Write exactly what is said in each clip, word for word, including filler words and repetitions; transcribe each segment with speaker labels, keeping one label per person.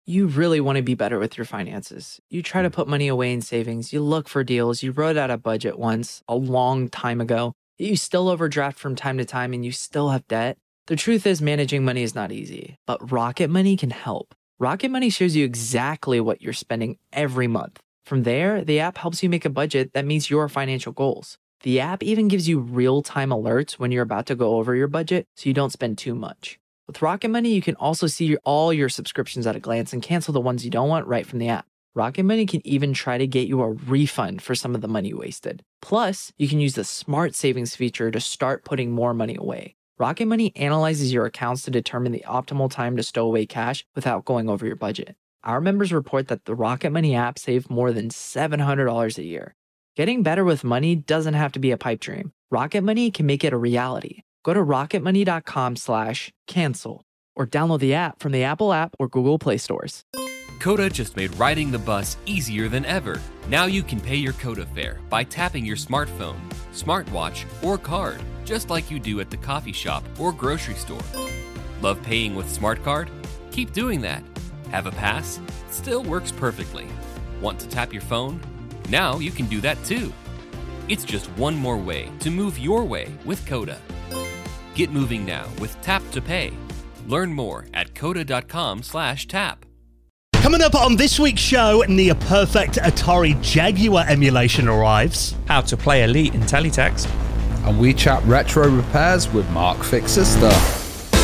Speaker 1: You really want to be better with your finances. You try to put money away in savings. You look for deals. You wrote out a budget once a long time ago. You still overdraft from time to time and you still have debt. The truth is managing money is not easy, but Rocket Money can help. Rocket Money shows you exactly what you're spending every month. From there, the app helps you make a budget that meets your financial goals. The app even gives you real-time alerts when you're about to go over your budget so you don't spend too much. With Rocket Money, you can also see all your subscriptions at a glance and cancel the ones you don't want right from the app. Rocket Money can even try to get you a refund for some of the money you wasted. Plus, you can use the Smart Savings feature to start putting more money away. Rocket Money analyzes your accounts to determine the optimal time to stow away cash without going over your budget. Our members report that the Rocket Money app saved more than seven hundred dollars a year. Getting better with money doesn't have to be a pipe dream. Rocket Money can make it a reality. Go to rocketmoney.com slash cancel or download the app from the Apple app or Google Play stores.
Speaker 2: Coda just made riding the bus easier than ever. Now you can pay your Coda fare by tapping your smartphone, smartwatch, or card, just like you do at the coffee shop or grocery store. Love paying with Smart Card? Keep doing that. Have a pass? Still works perfectly. Want to tap your phone? Now you can do that too. It's just one more way to move your way with Coda. Get moving now with Tap to Pay. Learn more at coda.com slash tap.
Speaker 3: Coming up on this week's show, near perfect Atari Jaguar emulation arrives.
Speaker 4: How to play Elite in Teletext.
Speaker 5: And we chat retro repairs with Mark Fixer Stuff.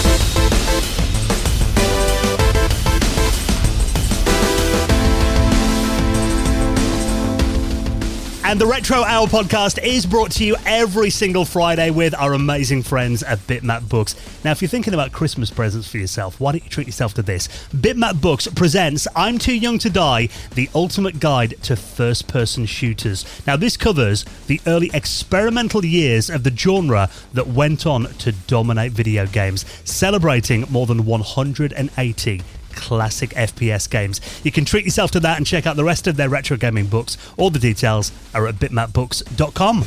Speaker 3: And the Retro Hour podcast is brought to you every single Friday with our amazing friends at Bitmap Books. Now, if you're thinking about Christmas presents for yourself, why don't you treat yourself to this? Bitmap Books presents I'm Too Young to Die, the ultimate guide to first-person shooters. Now, this covers the early experimental years of the genre that went on to dominate video games, celebrating more than one hundred eighty classic F P S games. You can treat yourself to that and check out the rest of their retro gaming books. All the details are at bitmap books dot com.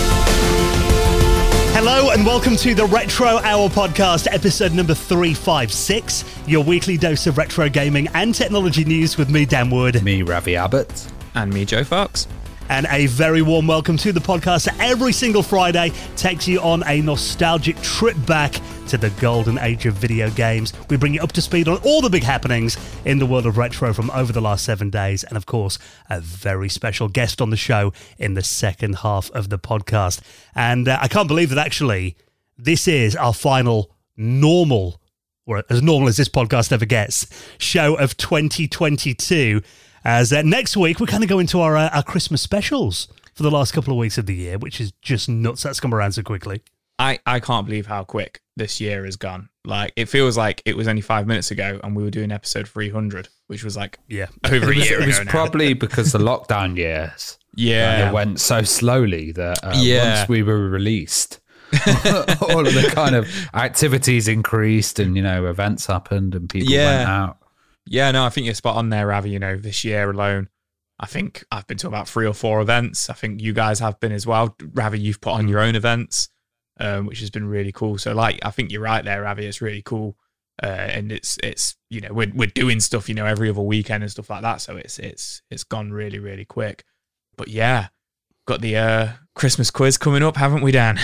Speaker 3: Hello and welcome to the Retro Hour podcast, episode number three fifty-six, your weekly dose of retro gaming and technology news with me, Dan Wood.
Speaker 5: Me, Ravi Abbott.
Speaker 4: And me, Joe Fox.
Speaker 3: And a very warm welcome to the podcast that every single Friday takes you on a nostalgic trip back to the golden age of video games. We bring you up to speed on all the big happenings in the world of retro from over the last seven days. And of course, a very special guest on the show in the second half of the podcast. And uh, I can't believe that actually this is our final normal, or as normal as this podcast ever gets, show of twenty twenty-two. As uh, next week, we're kind of going to our, uh, our Christmas specials for the last couple of weeks of the year, which is just nuts. That's come around so quickly.
Speaker 4: I, I can't believe how quick this year has gone. Like, it feels like it was only five minutes ago and we were doing episode three hundred, which was like
Speaker 3: yeah.
Speaker 4: over a year ago.
Speaker 5: It was
Speaker 4: now.
Speaker 5: probably because the lockdown years.
Speaker 4: Yeah.
Speaker 5: It went so slowly that uh,
Speaker 4: yeah.
Speaker 5: once we were released, all of the kind of activities increased and, you know, events happened and people
Speaker 4: yeah.
Speaker 5: went out.
Speaker 4: Yeah, no, I think you're spot on there, Ravi. You know, this year alone, I think I've been to about three or four events. I think you guys have been as well. Ravi, you've put on your own events, um, which has been really cool. So, like, I think you're right there, Ravi. It's really cool, uh, and it's it's you know we're we're doing stuff, you know, every other weekend and stuff like that. So it's it's it's gone really really quick. But yeah, got the uh, Christmas quiz coming up, haven't we, Dan?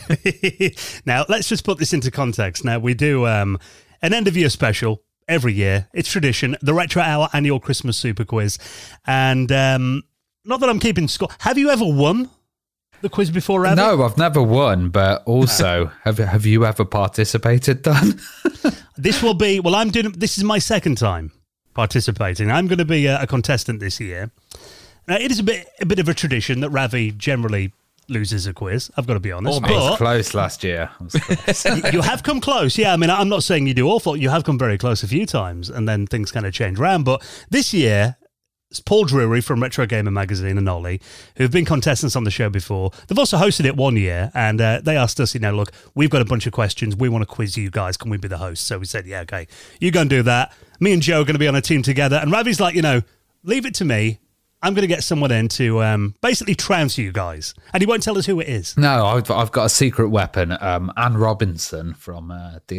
Speaker 3: Now let's just put this into context. Now we do um, an end of year special. Every year, it's tradition, the Retro Hour annual Christmas Super Quiz. And um, not that I'm keeping score. Have you ever won the quiz before, Ravi?
Speaker 5: No, I've never won, but also, have have you ever participated, Dan?
Speaker 3: This will be, well, I'm doing, this is my second time participating. I'm going to be a, a contestant this year. Now, it is a bit a bit of a tradition that Ravi generally loses a quiz, I've got to be honest.
Speaker 5: I was close last year. I was close.
Speaker 3: You have come close, yeah. I mean, I'm not saying you do awful. You have come very close a few times, and then things kind of change around. But this year, it's Paul Drury from Retro Gamer Magazine and Ollie, who've been contestants on the show before. They've also hosted it one year, and uh, they asked us, you know, look, we've got a bunch of questions. We want to quiz you guys. Can we be the host? So we said, yeah, okay. You go and do that. Me and Joe are going to be on a team together. And Ravi's like, you know, leave it to me. I'm going to get someone in to um, basically trounce you guys. And he won't tell us who it is.
Speaker 5: No, I've, I've got a secret weapon. Um, Anne Robinson from uh, D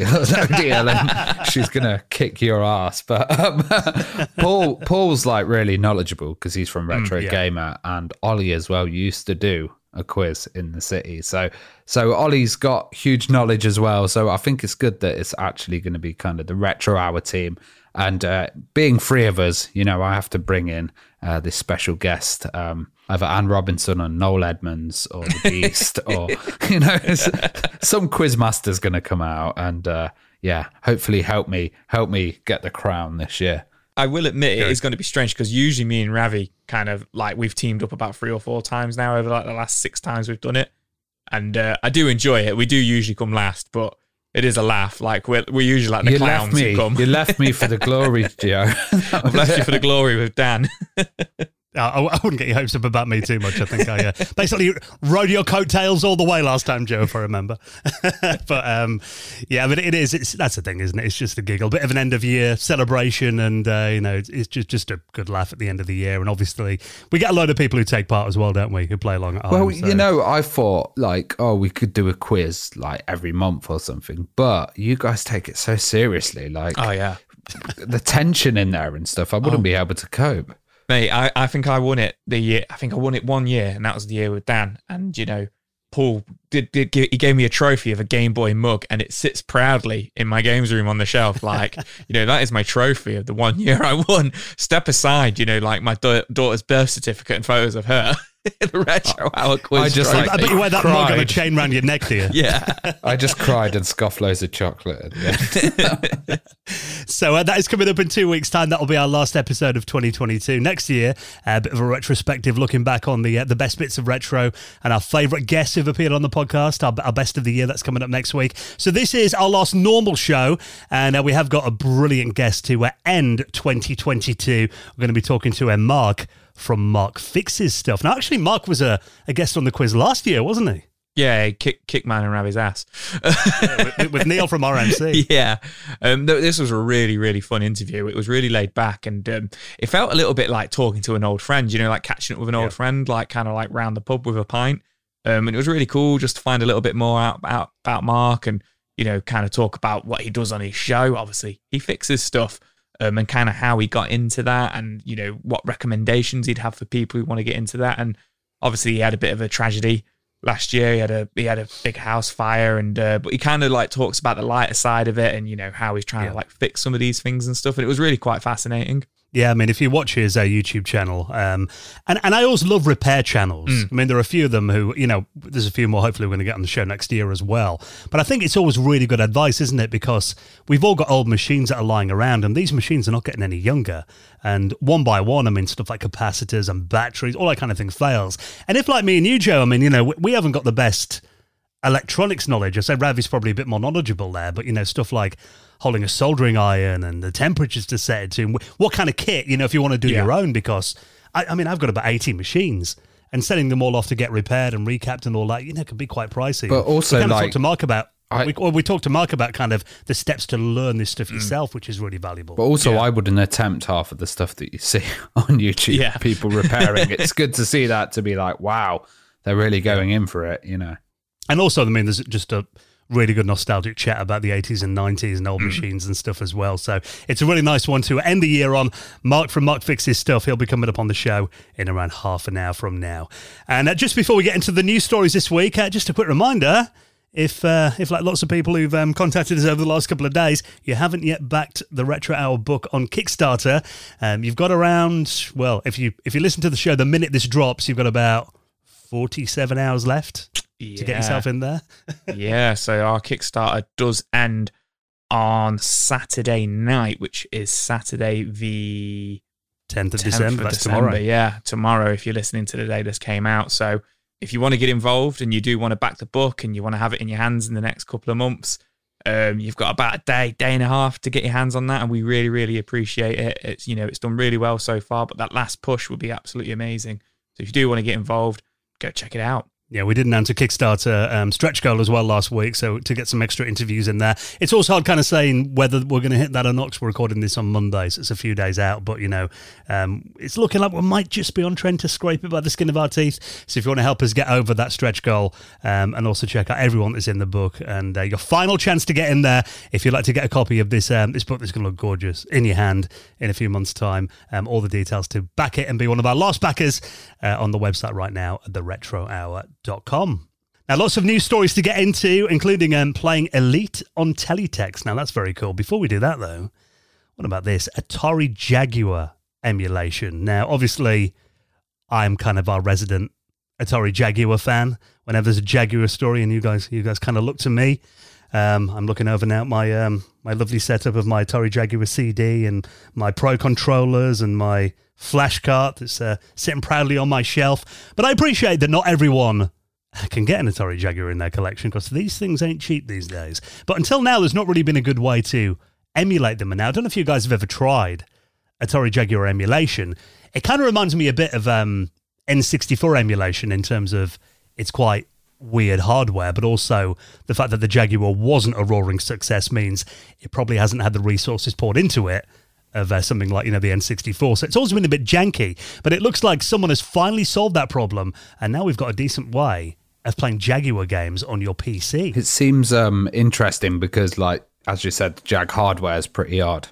Speaker 5: L M. She's going to kick your ass. But um, Paul Paul's like really knowledgeable because he's from Retro
Speaker 3: Mm, yeah.
Speaker 5: Gamer, and Ollie as well used to do a quiz in the city. So so Ollie's got huge knowledge as well. So I think it's good that it's actually going to be kind of the Retro Hour team. And uh, being three of us, you know, I have to bring in uh, this special guest, um, either Anne Robinson or Noel Edmonds or the Beast, or, you know, some quizmaster's going to come out and, uh, yeah, hopefully help me help me get the crown this year.
Speaker 4: I will admit it is going to be strange because usually me and Ravi kind of like we've teamed up about three or four times now over like the last six times we've done it. And uh, I do enjoy it. We do usually come last, but it is a laugh. Like we're, we're usually like the
Speaker 5: you
Speaker 4: clowns
Speaker 5: left me,
Speaker 4: who come.
Speaker 5: You left me for the glory, Joe.
Speaker 4: I've left you for the glory with Dan.
Speaker 3: Uh, I, I wouldn't get your hopes up about me too much. I think I uh, basically rode your coattails all the way last time, Joe, if I remember. But um, yeah, I mean, it is. It's, that's the thing, isn't it? It's just a giggle, bit of an end of year celebration, and uh, you know, it's just just a good laugh at the end of the year. And obviously, we get a load of people who take part as well, don't we? Who play along at home.
Speaker 5: Well,
Speaker 3: so.
Speaker 5: you know, I thought like, oh, we could do a quiz like every month or something, but you guys take it so seriously. Like,
Speaker 4: Oh yeah,
Speaker 5: the tension in there and stuff. I wouldn't
Speaker 4: Oh.
Speaker 5: be able to cope.
Speaker 4: mate. I, I think I won it the year. I think I won it one year, and that was the year with Dan. And you know, Paul did, did give, he gave me a trophy of a Game Boy mug, and it sits proudly in my games room on the shelf. Like, you know, that is my trophy of the one year I won. Step aside, you know, like my da- daughter's birth certificate and photos of her. The Retro Hour quiz.
Speaker 5: I just,
Speaker 4: trophy.
Speaker 5: like,
Speaker 3: I bet you wear that mug on a
Speaker 5: cried.
Speaker 3: chain round your neck, do you?
Speaker 4: yeah.
Speaker 5: I just cried and scoffed loads of chocolate at the end.
Speaker 3: So uh, that is coming up in two weeks' time. That'll be our last episode of twenty twenty-two. Next year, a bit of a retrospective looking back on the uh, the best bits of retro and our favourite guests who've appeared on the podcast, our, our best of the year. That's coming up next week. So this is our last normal show, and uh, we have got a brilliant guest to uh, end twenty twenty-two. We're going to be talking to uh, Mark from Mark Fixes Stuff. Now, actually, Mark was a, a guest on the quiz last year, wasn't he?
Speaker 4: Yeah, kick kick man and Ravi's ass.
Speaker 3: Yeah, with, with Neil from R M C.
Speaker 4: Yeah, um, th- this was a really, really fun interview. It was really laid back, and um, it felt a little bit like talking to an old friend, you know, like catching up with an old
Speaker 3: Yeah.
Speaker 4: friend, like kind of like round the pub with a pint. Um, and it was really cool just to find a little bit more out, out about Mark and, you know, kind of talk about what he does on his show. Obviously, he fixes stuff. Um, and kind of how he got into that, and you know what recommendations he'd have for people who want to get into that. And obviously, he had a bit of a tragedy last year. He had a he had a big house fire, and uh, but he kind of like talks about the lighter side of it, and you know how he's trying
Speaker 3: Yeah.
Speaker 4: to like fix some of these things and stuff. And it was really quite fascinating.
Speaker 3: Yeah, I mean, if you watch his uh, YouTube channel, um, and, and I always love repair channels.
Speaker 4: Mm.
Speaker 3: I mean, there are a few of them who, you know, there's a few more hopefully we're going to get on the show next year as well. But I think it's always really good advice, isn't it? Because we've all got old machines that are lying around, and these machines are not getting any younger. And one by one, I mean, stuff like capacitors and batteries, all that kind of thing fails. And if, like me and you, Joe, I mean, you know, we, we haven't got the best electronics knowledge. I say Ravi's probably a bit more knowledgeable there, but, you know, stuff like holding a soldering iron and the temperatures to set it to, and what kind of kit, you know, if you want to do
Speaker 4: Yeah.
Speaker 3: your own, because, I, I mean, I've got about eighty machines, and sending them all off to get repaired and recapped and all that, you know, can be quite pricey.
Speaker 5: But also,
Speaker 3: we kind of
Speaker 5: like,
Speaker 3: talked to Mark about,
Speaker 5: I-
Speaker 3: we, or we talked to Mark about kind of the steps to learn this stuff yourself, which is really valuable.
Speaker 5: But also,
Speaker 4: Yeah.
Speaker 5: I wouldn't attempt half of the stuff that you see on YouTube,
Speaker 4: Yeah.
Speaker 5: people repairing. It's good to see that, to be like, wow, they're really going in for it, you know.
Speaker 3: And also, I mean, there's just a really good nostalgic chat about the eighties and nineties and old
Speaker 5: Mm.
Speaker 3: machines and stuff as well. So it's a really nice one to end the year on. Mark from Mark Fixes Stuff. He'll be coming up on the show in around half an hour from now. And uh, just before we get into the news stories this week, uh, just a quick reminder, if, uh, if like lots of people who've um, contacted us over the last couple of days, you haven't yet backed the Retro Hour book on Kickstarter, um, you've got around, well, if you if you listen to the show the minute this drops, you've got about forty-seven hours left to get yourself in there.
Speaker 4: Yeah, so our Kickstarter does end on Saturday night, which is Saturday the
Speaker 3: tenth of
Speaker 4: tenth
Speaker 3: December,
Speaker 4: of
Speaker 3: that's
Speaker 4: December.
Speaker 3: tomorrow.
Speaker 4: Yeah, tomorrow if you're listening to the day this came out. So if you want to get involved and you do want to back the book and you want to have it in your hands in the next couple of months, um, you've got about a day, day and a half to get your hands on that, and we really, really appreciate it. It's, you know, it's done really well so far, but that last push would be absolutely amazing. So if you do want to get involved, go check it out.
Speaker 3: Yeah, we did announce a Kickstarter um, stretch goal as well last week, so to get some extra interviews in there. It's also hard kind of saying whether we're going to hit that or not, because we're recording this on Monday, so it's a few days out. But, you know, um, it's looking like we might just be on trend to scrape it by the skin of our teeth. So if you want to help us get over that stretch goal, um, and also check out everyone that's in the book, and uh, your final chance to get in there, if you'd like to get a copy of this um, this book that's going to look gorgeous in your hand in a few months' time. Um, all the details to back it and be one of our last backers uh, on the website right now at the retro hour dot com. Now, lots of news stories to get into, including um, playing Elite on Teletext. Now, that's very cool. Before we do that, though, what about this? Atari Jaguar emulation. Now, obviously, I'm kind of our resident Atari Jaguar fan. Whenever there's a Jaguar story, and you guys, you guys kind of look to me. Um, I'm looking over now at my um, my lovely setup of my Atari Jaguar C D and my Pro controllers and my flash cart that's uh, sitting proudly on my shelf. But I appreciate that not everyone can get an Atari Jaguar in their collection, because these things ain't cheap these days. But until now, there's not really been a good way to emulate them. And now, I don't know if you guys have ever tried Atari Jaguar emulation. It kind of reminds me a bit of um, N sixty-four emulation in terms of it's quite weird hardware, but also the fact that the Jaguar wasn't a roaring success means it probably hasn't had the resources poured into it of uh, something like, you know, the N sixty-four. So it's always been a bit janky, but it looks like someone has finally solved that problem, and now we've got a decent way of playing Jaguar games on your P C.
Speaker 5: It seems um, interesting because, like, as you said, the Jag hardware is pretty odd.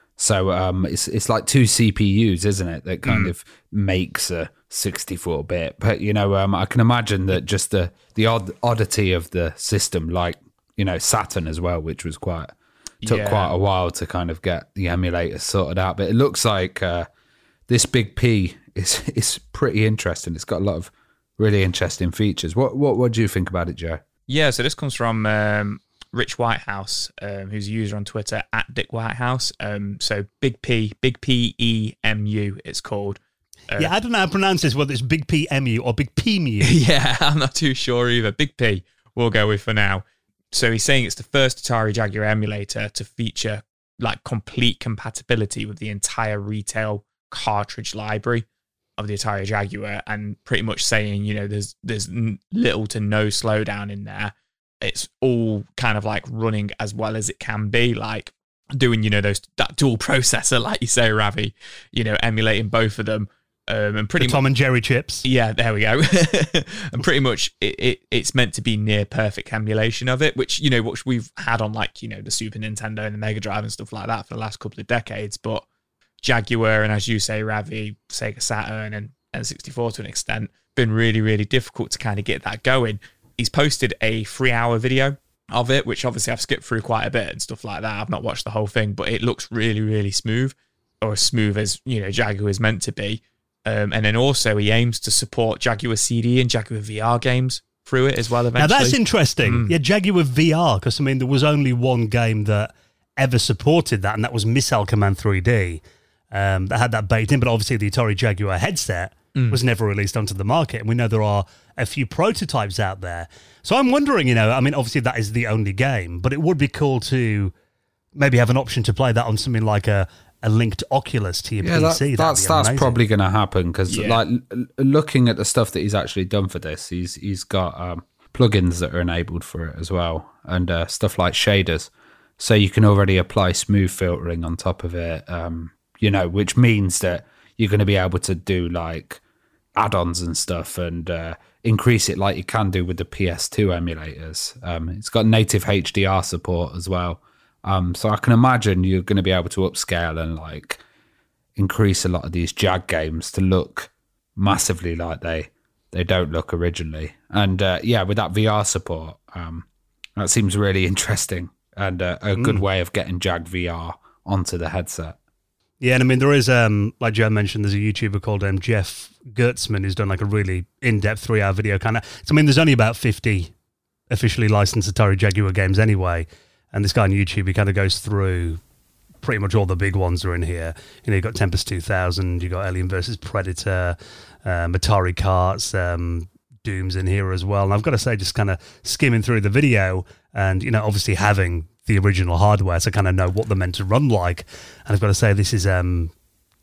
Speaker 5: So um, it's it's like two C P Us, isn't it, that kind mm. of makes a sixty-four bit. But, you know, um, I can imagine that just the, the odd oddity of the system, like, you know, Saturn as well, which was quite... Took yeah. quite a while to kind of get the emulator sorted out, but it looks like uh, this Big P is is pretty interesting. It's got a lot of really interesting features. What what what do you think about it, Joe?
Speaker 4: Yeah, so this comes from um, Rich Whitehouse, um, who's a user on Twitter at Dick Whitehouse. Um, so Big P, Big P E M U, it's called.
Speaker 3: Uh, yeah, I don't know how to pronounce this, whether it's Big P M U or Big P M U.
Speaker 4: Yeah, I'm not too sure either. Big P, we'll go with for now. So he's saying it's the first Atari Jaguar emulator to feature like complete compatibility with the entire retail cartridge library of the Atari Jaguar, and pretty much saying, you know, there's there's little to no slowdown in there. It's all kind of like running as well as it can be, like doing, you know, those that dual processor, like you say, Ravi, you know, emulating both of them. Um, and pretty
Speaker 3: the Tom
Speaker 4: much,
Speaker 3: and Jerry chips.
Speaker 4: Yeah, there we go. And pretty much it, it it's meant to be near perfect emulation of it, which, you know, which we've had on, like, you know, the Super Nintendo and the Mega Drive and stuff like that for the last couple of decades. But Jaguar and, as you say, Ravi, Sega Saturn and N sixty-four to an extent, been really, really difficult to kind of get that going. He's posted a three hour video of it, which obviously I've skipped through quite a bit and stuff like that. I've not watched the whole thing, but it looks really, really smooth, or as smooth as, you know, Jaguar is meant to be. Um, and then also he aims to support Jaguar C D and Jaguar V R games through it as well eventually.
Speaker 3: Now that's interesting.
Speaker 4: Mm.
Speaker 3: Yeah, Jaguar V R, because I mean there was only one game that ever supported that, and that was Missile Command three D. Um, that had that baked in, but obviously the Atari Jaguar headset mm. was never released onto the market, and we know there are a few prototypes out there. So I'm wondering, you know, I mean obviously that is the only game, but it would be cool to maybe have an option to play that on something like a a linked Oculus to your
Speaker 5: yeah,
Speaker 3: P C.
Speaker 5: That, that's that's probably going to happen, because yeah. like l- looking at the stuff that he's actually done for this, he's he's got um, plugins that are enabled for it as well, and uh, stuff like shaders, so you can already apply smooth filtering on top of it. Um, you know, which means that you're going to be able to do like add-ons and stuff, and uh, increase it like you can do with the P S two emulators. Um, it's got native H D R support as well. Um, so I can imagine you're going to be able to upscale and like increase a lot of these Jag games to look massively like they they don't look originally. And uh, yeah, with that V R support, um, that seems really interesting, and uh, a good mm. way of getting Jag V R onto the headset.
Speaker 3: Yeah, and I mean there is, um, like Joe mentioned, there's a YouTuber called um, Jeff Gertzman who's done like a really in-depth three-hour video kind of. So I mean, there's only about fifty officially licensed Atari Jaguar games anyway. And this guy on YouTube, he kind of goes through pretty much all the big ones are in here. You know, you've got Tempest two thousand, you've got Alien versus Predator, um, Atari Karts, um, Doom's in here as well. And I've got to say, just kind of skimming through the video and, you know, obviously having the original hardware to kind of know what they're meant to run like. And I've got to say, this is um,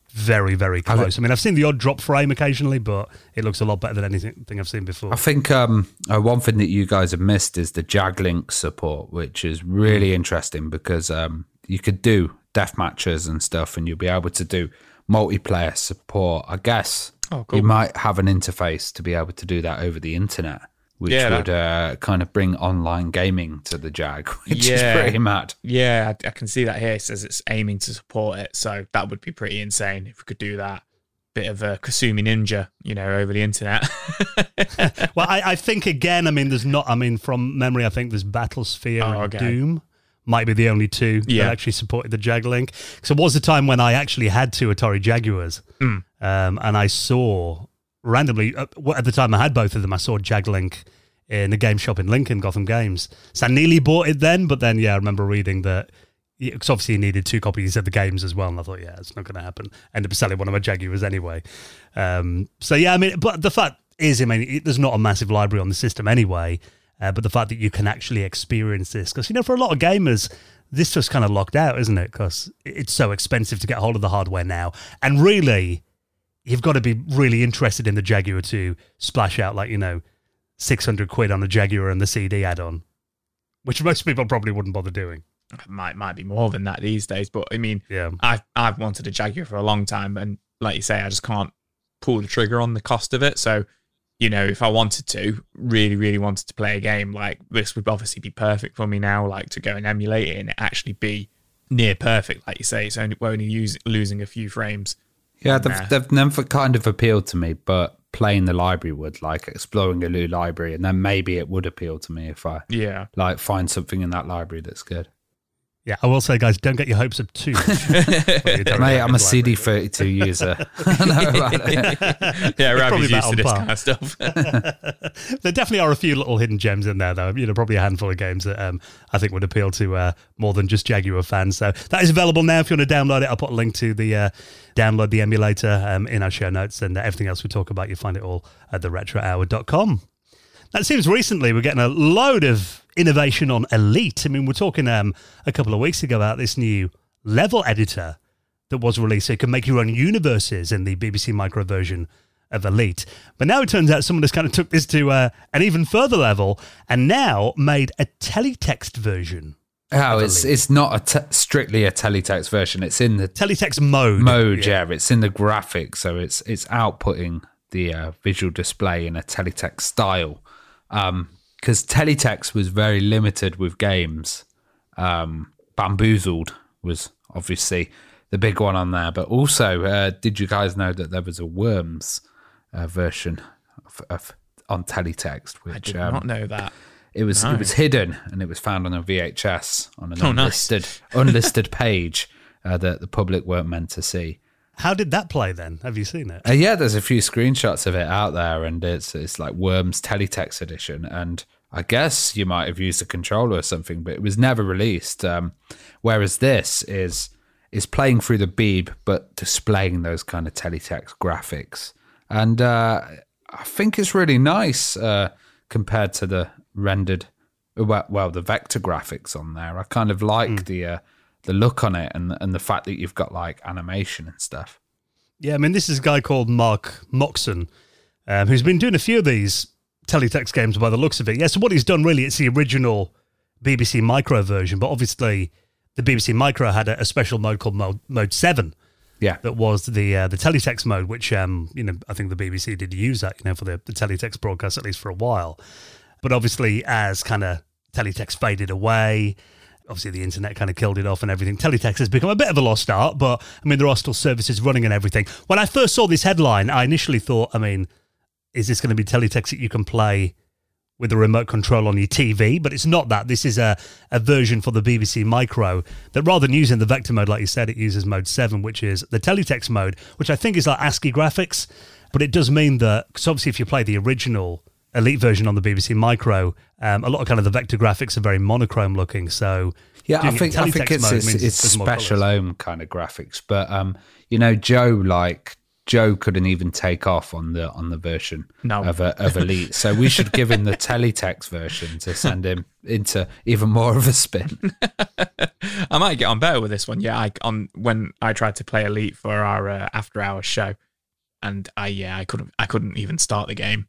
Speaker 3: very, very close. I mean, I've seen the odd drop frame occasionally, but it looks a lot better than anything I've seen before.
Speaker 5: I think um, uh, one thing that you guys have missed is the JagLink support, which is really interesting because um, you could do death matches and stuff, and you'll be able to do multiplayer support. I guess
Speaker 4: oh, cool.
Speaker 5: you might have an interface to be able to do that over the internet, which yeah, would uh, kind of bring online gaming to the Jag, which
Speaker 4: yeah,
Speaker 5: is pretty mad.
Speaker 4: Yeah, I, I can see that here. It says it's aiming to support it, so that would be pretty insane if we could do that. Bit of a Kasumi Ninja, you know, over the internet.
Speaker 3: Well, I, I think, again, I mean, there's not, I mean, from memory, I think there's Battlesphere
Speaker 4: oh,
Speaker 3: and
Speaker 4: okay.
Speaker 3: Doom. Might be the only two
Speaker 4: yeah.
Speaker 3: that actually supported the JagLink. So it was a time when I actually had two Atari Jaguars,
Speaker 4: mm.
Speaker 3: um, and I saw randomly, uh, at the time I had both of them, I saw JagLink in the game shop in Lincoln, Gotham Games. So I nearly bought it then, but then, yeah, I remember reading that, because obviously you needed two copies of the games as well, and I thought, yeah, it's not going to happen. Ended up selling one of my Jaguars anyway. Um, so, yeah, I mean, but the fact is, I mean, it, there's not a massive library on the system anyway, uh, but the fact that you can actually experience this, because, you know, for a lot of gamers, this just kind of locked out, isn't it? Because it's so expensive to get hold of the hardware now. And really, you've got to be really interested in the Jaguar to splash out, like, you know, six hundred quid on a Jaguar and the C D add-on, which most people probably wouldn't bother doing.
Speaker 4: Might might be more than that these days, but I mean,
Speaker 3: yeah,
Speaker 4: I've I've wanted a Jaguar for a long time, and like you say, I just can't pull the trigger on the cost of it. So, you know, if I wanted to, really, really wanted to play a game, like this would obviously be perfect for me now, like to go and emulate it and actually be near perfect, like you say. It's only we're only use, losing a few frames.
Speaker 5: Yeah, they've, they've never kind of appealed to me, but playing the library would, like exploring a new library, and then maybe it would appeal to me if I
Speaker 4: yeah
Speaker 5: like find something in that library that's good.
Speaker 3: Yeah, I will say, guys, don't get your hopes up too much.
Speaker 5: Mate, I'm a C D thirty-two user. I know about it.
Speaker 4: Yeah, Ravi's used to this
Speaker 3: par.
Speaker 4: kind of stuff.
Speaker 3: There definitely are a few little hidden gems in there, though. You know, probably a handful of games that um, I think would appeal to uh, more than just Jaguar fans. So that is available now. If you want to download it, I'll put a link to the uh, download the emulator um, in our show notes, and uh, everything else we talk about, you find it all at the retro hour dot com. That seems recently we're getting a load of innovation on Elite. I mean, we're talking um, a couple of weeks ago about this new level editor that was released, so you can make your own universes in the B B C Micro version of Elite. But now it turns out someone has kind of took this to uh, an even further level and now made a teletext version.
Speaker 5: Oh, it's it's not a te- strictly a teletext version. It's in the
Speaker 3: teletext mode.
Speaker 5: Mode, yeah. yeah. It's in the graphics, so it's it's outputting the uh, visual display in a teletext style. Um, because teletext was very limited with games. Um, Bamboozled was obviously the big one on there, but also, uh, did you guys know that there was a Worms uh, version of, of on teletext? Which,
Speaker 4: I did
Speaker 5: um,
Speaker 4: not know that.
Speaker 5: It was
Speaker 4: no.
Speaker 5: it was hidden, and it was found on a V H S on an
Speaker 4: oh,
Speaker 5: unlisted
Speaker 4: nice.
Speaker 5: unlisted page uh, that the public weren't meant to see.
Speaker 3: How did that play then? Have you seen it?
Speaker 5: Uh, yeah, there's a few screenshots of it out there, and it's it's like Worms Teletext Edition, and I guess you might have used a controller or something, but it was never released. Um, whereas this is is playing through the Beeb, but displaying those kind of teletext graphics, and uh, I think it's really nice uh, compared to the rendered, well, well, the vector graphics on there. I kind of like mm. the. Uh, the look on it and and the fact that you've got like animation and stuff.
Speaker 3: Yeah, I mean, this is a guy called Mark Moxon, um, who's been doing a few of these teletext games by the looks of it. Yeah, so what he's done really, it's the original B B C Micro version, but obviously the B B C Micro had a, a special mode called Mode, mode seven.
Speaker 5: Yeah.
Speaker 3: That was the uh, the teletext mode, which, um, you know, I think the B B C did use that, you know, for the, the teletext broadcast, at least for a while. But obviously, as kind of teletext faded away, obviously the internet kind of killed it off and everything, teletext has become a bit of a lost art, but I mean, there are still services running and everything. When I first saw this headline, I initially thought, I mean, is this going to be teletext that you can play with a remote control on your T V? But it's not that. This is a, a version for the B B C Micro that, rather than using the vector mode, like you said, it uses mode seven, which is the teletext mode, which I think is like ASCII graphics. But it does mean that, because obviously if you play the original Elite version on the B B C Micro, um, a lot of kind of the vector graphics are very monochrome looking. So
Speaker 5: yeah, I think I think it's it's, it's special ohm kind of graphics. But um, you know, Joe like Joe couldn't even take off on the on the version
Speaker 4: no.
Speaker 5: of uh, of Elite. So we should give him the teletext version to send him into even more of a spin.
Speaker 4: I might get on better with this one. Yeah, I on when I tried to play Elite for our uh, after hours show, and I yeah I couldn't I couldn't even start the game.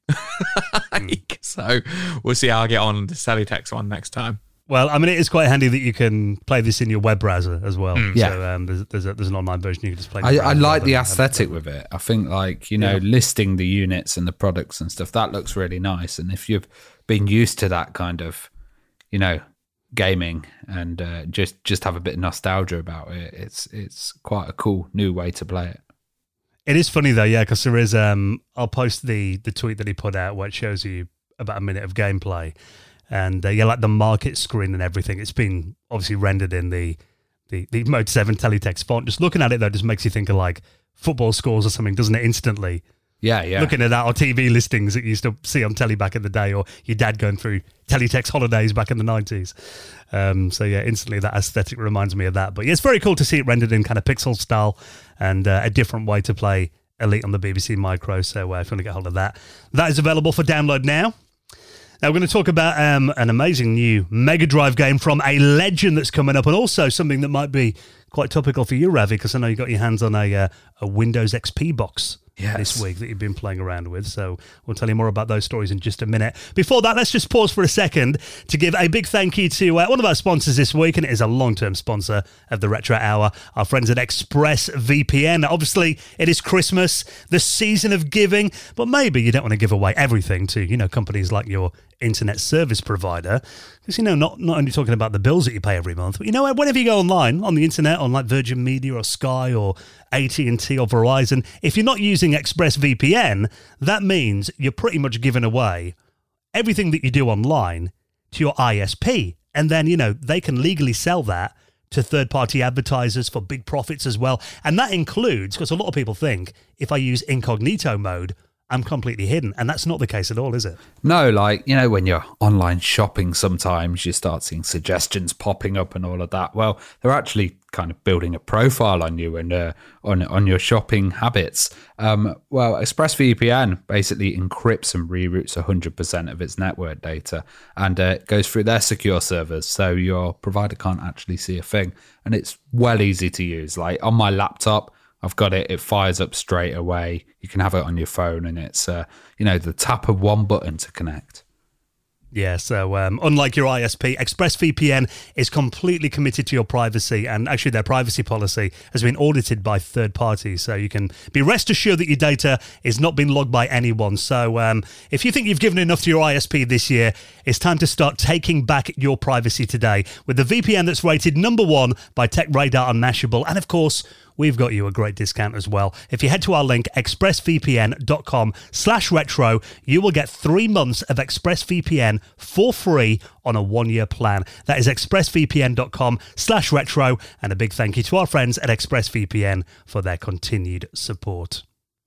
Speaker 4: like, so we'll see how I get on the teletext one next time.
Speaker 3: Well, I mean, it is quite handy that you can play this in your web browser as well.
Speaker 5: Mm. Yeah.
Speaker 3: So um, there's there's, a, there's an online version you can just play.
Speaker 5: I, I like the aesthetic with it. I think, like, you know, yeah. listing the units and the products and stuff, that looks really nice. And if you've been used to that kind of, you know, gaming and uh, just just have a bit of nostalgia about it, it's it's quite a cool new way to play it.
Speaker 3: It is funny though, yeah, because there is. Um, I'll post the the tweet that he put out where it shows you about a minute of gameplay. And uh, yeah, like the market screen and everything, it's been obviously rendered in the, the, the Mode seven teletext font. Just looking at it, though, just makes you think of like football scores or something, doesn't it, instantly?
Speaker 5: Yeah, yeah.
Speaker 3: Looking at that, or T V listings that you used to see on telly back in the day, or your dad going through teletext holidays back in the nineties. Um, so yeah, instantly that aesthetic reminds me of that. But yeah, it's very cool to see it rendered in kind of pixel style and uh, a different way to play Elite on the B B C Micro. So uh, if you want to get hold of that, that is available for download now. Now, we're going to talk about um, an amazing new Mega Drive game from a legend that's coming up, and also something that might be quite topical for you, Ravi, because I know you got your hands on a uh, a Windows X P box yes. this week that you've been playing around with. So we'll tell you more about those stories in just a minute. Before that, let's just pause for a second to give a big thank you to uh, one of our sponsors this week, and it is a long-term sponsor of the Retro Hour, our friends at ExpressVPN. Obviously, it is Christmas, the season of giving, but maybe you don't want to give away everything to, you know, companies like your internet service provider, because, you know, not not only talking about the bills that you pay every month, but, you know, whenever you go online on the internet, on like Virgin Media or Sky or A T and T or Verizon, if you're not using ExpressVPN, that means you're pretty much giving away everything that you do online to your I S P, and then, you know, they can legally sell that to third-party advertisers for big profits as well. And that includes, because a lot of people think, if I use incognito mode, I'm completely hidden. And that's not the case at all, is it?
Speaker 5: No, like, you know, when you're online shopping, sometimes you start seeing suggestions popping up and all of that. Well, they're actually kind of building a profile on you and uh, on on your shopping habits. Um, well, ExpressVPN basically encrypts and reroutes one hundred percent of its network data, and uh, it goes through their secure servers, so your provider can't actually see a thing. And it's well easy to use. Like on my laptop, I've got it. It fires up straight away. You can have it on your phone, and it's, uh, you know, the tap of one button to connect.
Speaker 3: Yeah, so um, unlike your I S P, ExpressVPN is completely committed to your privacy, and actually their privacy policy has been audited by third parties, so you can be rest assured that your data is not being logged by anyone. So um, if you think you've given enough to your I S P this year, it's time to start taking back your privacy today with the V P N that's rated number one by TechRadar and Mashable, and of course, we've got you a great discount as well. If you head to our link, expressvpn.com slash retro, you will get three months of ExpressVPN for free on a one-year plan. That is expressvpn.com slash retro, and a big thank you to our friends at ExpressVPN for their continued support.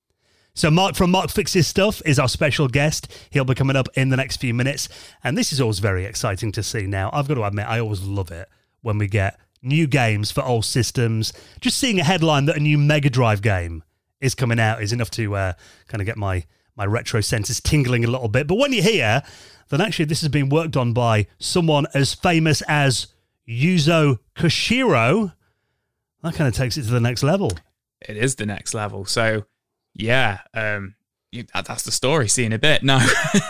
Speaker 3: So Mark from Mark Fixes Stuff is our special guest. He'll be coming up in the next few minutes, and this is always very exciting to see. Now, I've got to admit, I always love it when we get new games for old systems. Just seeing a headline that a new Mega Drive game is coming out is enough to uh, kind of get my, my retro senses tingling a little bit. But when you hear that actually this has been worked on by someone as famous as Yuzo Koshiro, that kind of takes it to the next level.
Speaker 4: It is the next level. So, yeah, um, you, that, that's the story. See in a bit. No.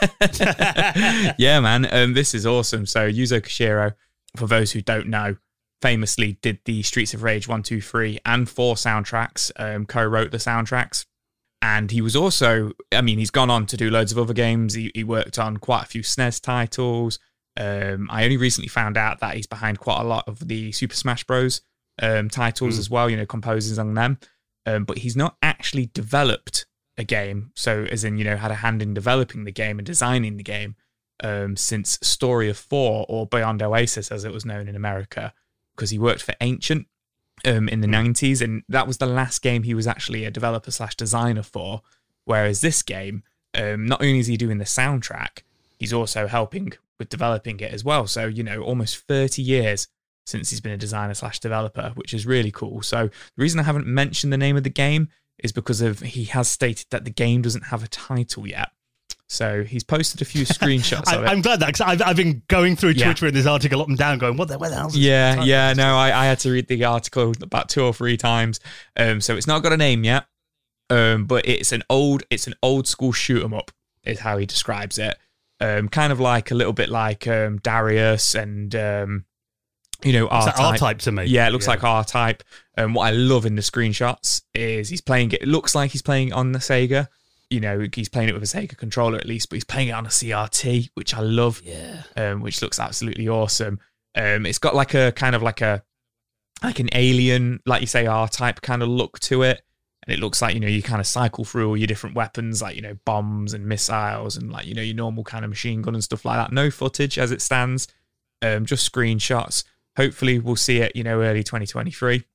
Speaker 4: Yeah, man. Um, this is awesome. So Yuzo Koshiro, for those who don't know, famously did the Streets of Rage one, two, three and four soundtracks, um, co-wrote the soundtracks. And he was also, I mean, he's gone on to do loads of other games. He, he worked on quite a few S N E S titles. Um, I only recently found out that he's behind quite a lot of the Super Smash Bros. Um, titles mm. as well, you know, composers on them. Um, but he's not actually developed a game. So as in, you know, had a hand in developing the game and designing the game um, since Story of Four, or Beyond Oasis as it was known in America, because he worked for Ancient um, in the nineties, and that was the last game he was actually a developer slash designer for. Whereas this game, um, not only is he doing the soundtrack, he's also helping with developing it as well. So, you know, almost thirty years since he's been a designer slash developer, which is really cool. So the reason I haven't mentioned the name of the game is because of he has stated that the game doesn't have a title yet. So he's posted a few screenshots
Speaker 3: I,
Speaker 4: of it.
Speaker 3: I'm glad that because I've, I've been going through
Speaker 4: Yeah.
Speaker 3: Twitter in this article up and down, going, "What the, where the hell?"
Speaker 4: Yeah, yeah. No, I, I had to read the article about two or three times. Um, so it's not got a name yet. Um, but it's an old, it's an old school shoot 'em up, is how he describes it. Um, kind of like a little bit like um, Darius and um, you know,
Speaker 3: It's like
Speaker 4: R-Type.
Speaker 3: R-Type to me.
Speaker 4: Yeah, it looks
Speaker 3: Yeah.
Speaker 4: like R-Type. And um, what I love in the screenshots is he's playing it. It looks like he's playing it on the Sega. You know, he's playing it with a Sega controller at least, but he's playing it on a C R T, which I love.
Speaker 1: Yeah.
Speaker 4: Um, which looks absolutely awesome. Um, it's got like a kind of like a like an alien, like you say, R-Type kind of look to it. And it looks like, you know, you kind of cycle through all your different weapons, like, you know, bombs and missiles and like, you know, your normal kind of machine gun and stuff like that. No footage as it stands, um, just screenshots. Hopefully we'll see it, you know, early twenty twenty-three.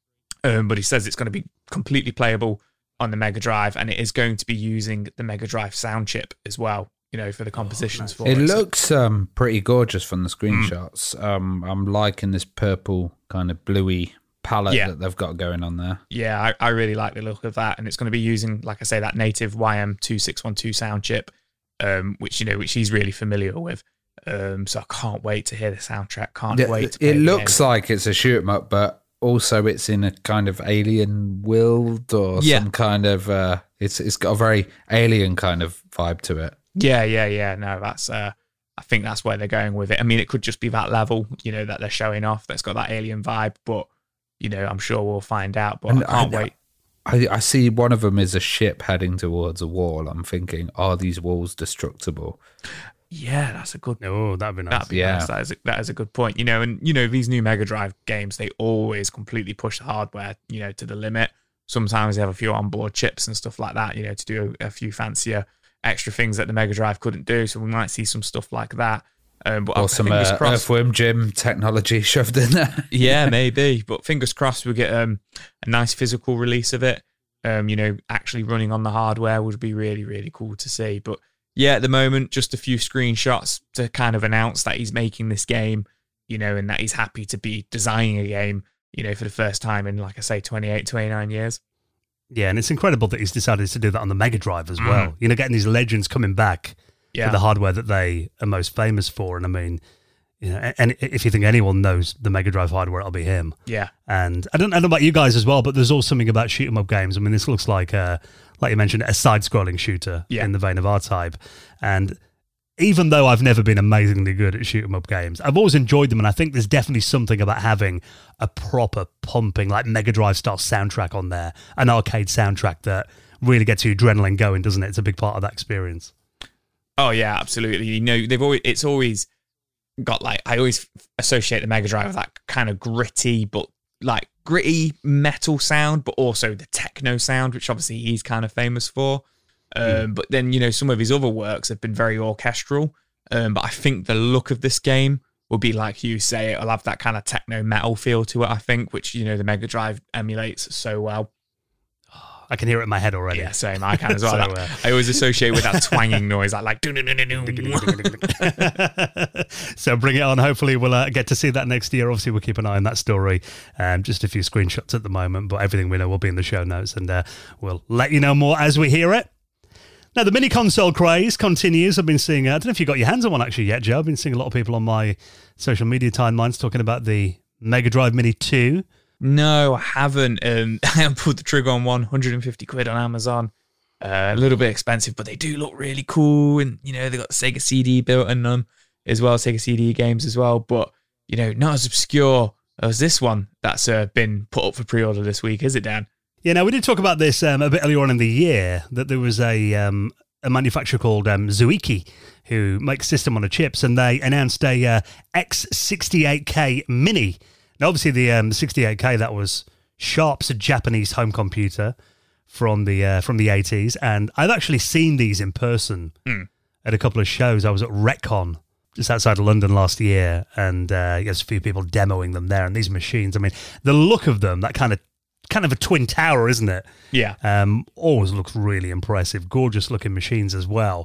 Speaker 4: Um, but he says it's going to be completely playable on the Mega Drive, and it is going to be using the Mega Drive sound chip as well, you know, for the compositions
Speaker 3: Oh,
Speaker 4: for
Speaker 5: It
Speaker 4: it. So-
Speaker 5: looks um, pretty gorgeous from the screenshots. Um, I'm liking this purple kind of bluey palette
Speaker 4: Yeah.
Speaker 5: that they've got going on there.
Speaker 4: Yeah, I, I really like the look of that, and it's going to be using, like I say, that native Y M two six one two sound chip, um, which you know, which he's really familiar with. Um, so I can't wait to hear the soundtrack. Can't
Speaker 5: Yeah,
Speaker 4: wait. To play
Speaker 5: it
Speaker 4: the
Speaker 5: looks
Speaker 4: game.
Speaker 5: like it's a shoot 'em up, but also it's in a kind of alien world or
Speaker 4: Yeah.
Speaker 5: some kind of. Uh, it's it's got a very alien kind of vibe to it.
Speaker 4: Yeah, yeah, yeah. No, that's. Uh, I think that's where they're going with it. I mean, it could just be that level, you know, that they're showing off. That's got that alien vibe, but you know, I'm sure we'll find out. But
Speaker 5: And
Speaker 4: I can't
Speaker 5: I-
Speaker 4: wait.
Speaker 5: I, I see one of them is a ship heading towards a wall. I'm thinking, are these walls destructible?
Speaker 4: Yeah, that's a good.
Speaker 3: Oh, that'd be nice.
Speaker 4: That'd be
Speaker 5: Yeah.
Speaker 4: nice. That is, a, that is a good point. You know, and you know, these new Mega Drive games, they always completely push the hardware, you know, to the limit. Sometimes they have a few onboard chips and stuff like that, you know, to do a, a few fancier extra things that the Mega Drive couldn't do. So we might see some stuff like that. Um, but
Speaker 5: Or
Speaker 4: I-
Speaker 5: some
Speaker 4: fingers
Speaker 5: uh,
Speaker 4: crossed.
Speaker 5: Earthworm Jim technology shoved in there?
Speaker 4: Yeah, maybe. But fingers crossed we get um, a nice physical release of it. Um, you know, actually running on the hardware would be really, really cool to see. But yeah, at the moment, just a few screenshots to kind of announce that he's making this game, you know, and that he's happy to be designing a game, you know, for the first time in, like I say, twenty-eight, twenty-nine years.
Speaker 3: Yeah, and it's incredible that he's decided to do that on the Mega Drive as
Speaker 4: Mm.
Speaker 3: well. You know, getting these legends coming back
Speaker 4: Yeah.
Speaker 3: for the hardware that they are most famous for. And I mean, you know, and if you think anyone knows the Mega Drive hardware, it'll be him.
Speaker 4: Yeah.
Speaker 3: And I don't, I don't know about you guys as well, but there's also something about shoot 'em up games. I mean, this looks like, uh, like you mentioned, a side-scrolling shooter
Speaker 4: Yeah.
Speaker 3: in the vein of R-Type. And even though I've never been amazingly good at shoot 'em up games, I've always enjoyed them. And I think there's definitely something about having a proper pumping, like Mega Drive style soundtrack on there, an arcade soundtrack that really gets your adrenaline going, doesn't it? It's a big part of that experience.
Speaker 4: Oh yeah, absolutely. You know, they've always it's always got like I always associate the Mega Drive with that kind of gritty, but like gritty metal sound, but also the techno sound, which obviously he's kind of famous for. Um,
Speaker 3: Mm.
Speaker 4: But then you know some of his other works have been very orchestral. Um, but I think the look of this game will be like you say, it'll have that kind of techno metal feel to it. I think, which you know the Mega Drive emulates so well.
Speaker 3: I can hear it in my head already.
Speaker 4: Yeah, same. I can as well.
Speaker 3: So,
Speaker 4: That-
Speaker 3: uh,
Speaker 4: I always associate with that twanging noise, like like.
Speaker 3: So bring it on. Hopefully we'll uh, get to see that next year. Obviously we'll keep an eye on that story. Um, just a few screenshots at the moment, but everything we know will be in the show notes, and uh, we'll let you know more as we hear it. Now, the mini console craze continues. I've been seeing, uh, I don't know if you got your hands on one actually yet, Joe. I've been seeing a lot of people on my social media timelines talking about the Mega Drive Mini two.
Speaker 4: No, I haven't. Um, I haven't pulled the trigger on one, one hundred fifty quid on Amazon. Uh, a little bit expensive, but they do look really cool. And, you know, they got the Sega C D built in them as well, Sega C D games as well. But, you know, not as obscure as this one that's uh, been put up for pre-order this week, is it, Dan?
Speaker 3: Yeah, now we did talk about this um, a bit earlier on in the year, that there was a um, a manufacturer called um, Zuiki who makes system on a chips, and they announced a uh, X sixty-eight K Mini. Now, obviously, the um, sixty-eight K, that was Sharp's Japanese home computer from the uh, from the eighties, and I've actually seen these in person
Speaker 4: Mm.
Speaker 3: at a couple of shows. I was at Retcon just outside of London last year, and uh, there's a few people demoing them there. And these machines, I mean, the look of them, that kind of kind of a twin tower, isn't it?
Speaker 4: Yeah.
Speaker 3: Um, always looks really impressive. Gorgeous looking machines as well.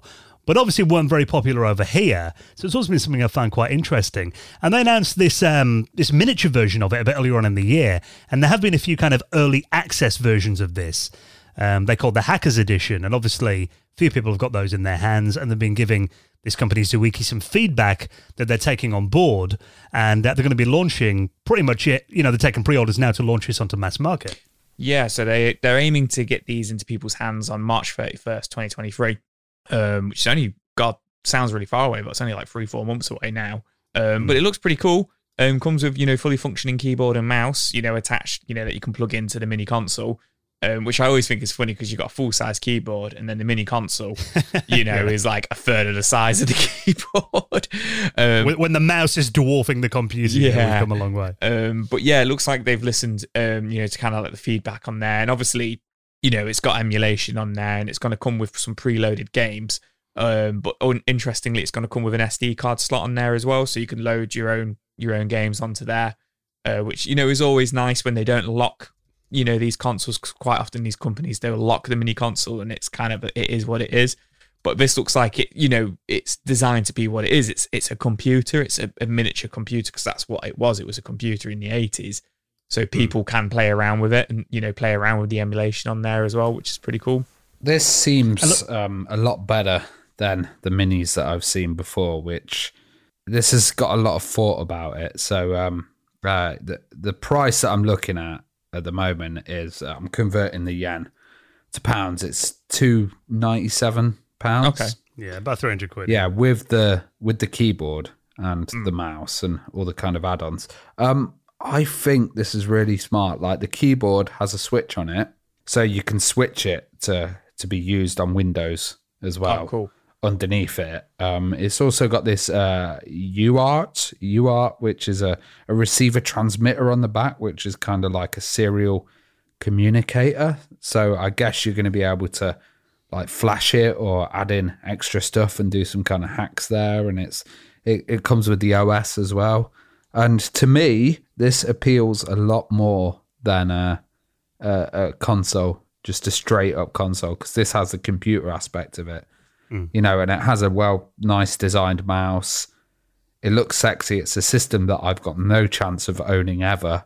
Speaker 3: but obviously weren't very popular over here. So it's also been something I found quite interesting. And they announced this um, this miniature version of it a bit earlier on in the year, and there have been a few kind of early access versions of this. Um, they called the Hackers Edition, and obviously few people have got those in their hands, and they've been giving this company Zuiki some feedback that they're taking on board, and that they're going to be launching pretty much it. You know, they're taking pre-orders now to launch this onto mass market.
Speaker 4: Yeah, so they they're aiming to get these into people's hands on March thirty-first, twenty twenty-three, um, which is only, God, sounds really far away, but it's only like three, four months away now. Um, mm. But it looks pretty cool. Um, comes with, you know, fully functioning keyboard and mouse, you know, attached, you know, that you can plug into the mini console. Um, which I always think is funny because you've got a full-size keyboard and then the mini console, you know, yeah. is like a third of the size of the keyboard. Um,
Speaker 3: when, when the mouse is dwarfing the computer, yeah, we've come a long way.
Speaker 4: Um, but yeah, it looks like they've listened, um, you know, to kind of like the feedback on there. And obviously, you know, it's got emulation on there and it's going to come with some preloaded games. Um, but un- interestingly, it's going to come with an S D card slot on there as well, so you can load your own your own games onto there, uh, which, you know, is always nice when they don't lock. You know, these consoles, quite often these companies, they'll lock the mini console and it's kind of, it is what it is. But this looks like it, you know, it's designed to be what it is. It's it's a computer, it's a, a miniature computer, because that's what it was. It was a computer in the eighties. So people mm. can play around with it and, you know, play around with the emulation on there as well, which is pretty cool.
Speaker 5: This seems um, a lot better than the minis that I've seen before, which this has got a lot of thought about it. So um, uh, the the price that I'm looking at, at the moment is uh, I'm converting the yen to pounds. It's two ninety-seven pounds.
Speaker 4: Okay,
Speaker 3: yeah, about three hundred quid.
Speaker 5: Yeah, with the with the keyboard and mm. the mouse and all the kind of add-ons. Um, I think this is really smart. Like the keyboard has a switch on it, so you can switch it to to be used on Windows as well.
Speaker 4: Oh, cool.
Speaker 5: Underneath it, um, it's also got this uh, U A R T, U A R T, which is a, a receiver transmitter on the back, which is kind of like a serial communicator. So I guess you're going to be able to like flash it or add in extra stuff and do some kind of hacks there. And it's it, it comes with the O S as well. And to me, this appeals a lot more than a, a, a console, just a straight up console, because this has the computer aspect of it. Mm. You know, and it has a well, nice designed mouse. It looks sexy. It's a system that I've got no chance of owning ever.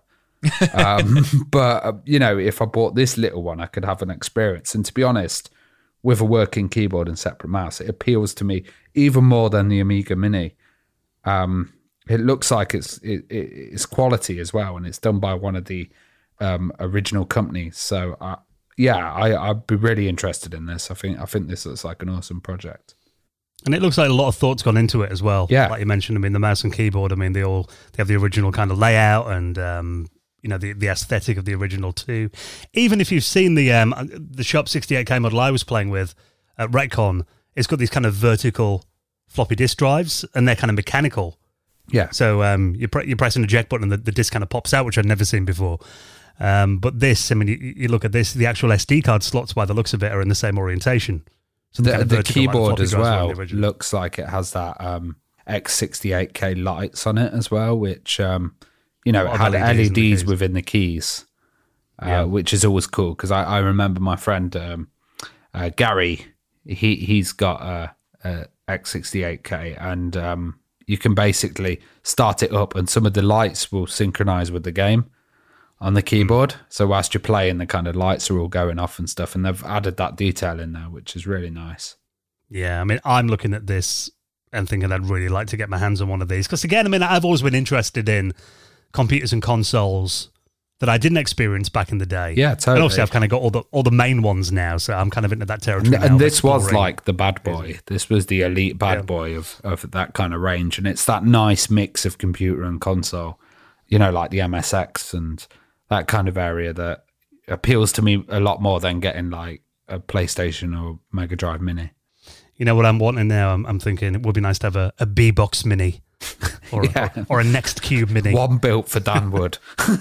Speaker 5: um, but, uh, you know, if I bought this little one, I could have an experience. And to be honest, with a working keyboard and separate mouse, it appeals to me even more than the Amiga Mini. Um, it looks like it's it, it, it's quality as well, and it's done by one of the um, original companies. So, I, yeah, I, I'd be really interested in this. I think I think this looks like an awesome project.
Speaker 3: And it looks like a lot of thought's gone into it as well.
Speaker 5: Yeah.
Speaker 3: Like you mentioned, I mean, the mouse and keyboard, I mean, they all they have the original kind of layout and, um, you know, the, the aesthetic of the original too. Even if you've seen the um, the Sharp sixty-eight K model I was playing with at Retcon, it's got these kind of vertical floppy disk drives, and they're kind of mechanical.
Speaker 5: Yeah.
Speaker 3: So um, you, pre- you press an eject button and the, the disk kind of pops out, which I'd never seen before. Um, but this, I mean, you, you look at this, the actual S D card slots, by the looks of it, are in the same orientation.
Speaker 5: So the, the, kind of the keyboard as well looks like it has that um, X sixty-eight K lights on it as well, which, um, you know, it had L E Ds, L E Ds within the keys, uh, yeah. which is always cool. Because I, I remember my friend um, uh, Gary, he, he's got a, a X sixty-eight K, and um, you can basically start it up and some of the lights will synchronize with the game on the keyboard. Mm. So whilst you're playing, the kind of lights are all going off and stuff, and they've added that detail in there, which is really nice.
Speaker 3: Yeah, I mean, I'm looking at this and thinking I'd really like to get my hands on one of these. Because again, I mean, I've always been interested in computers and consoles that I didn't experience back in the day.
Speaker 5: Yeah, totally.
Speaker 3: And obviously I've kind of got all the all the main ones now, so I'm kind of into that territory
Speaker 5: and,
Speaker 3: now.
Speaker 5: And this was like the bad boy. This was the elite bad yeah. boy of, of that kind of range. And it's that nice mix of computer and console, you know, like the M S X and that kind of area that appeals to me a lot more than getting like a PlayStation or Mega Drive Mini.
Speaker 3: You know what I'm wanting now? I'm, I'm thinking it would be nice to have a, a B-Box Mini or, yeah. or, or a Next Cube Mini.
Speaker 5: One built for Dan Wood.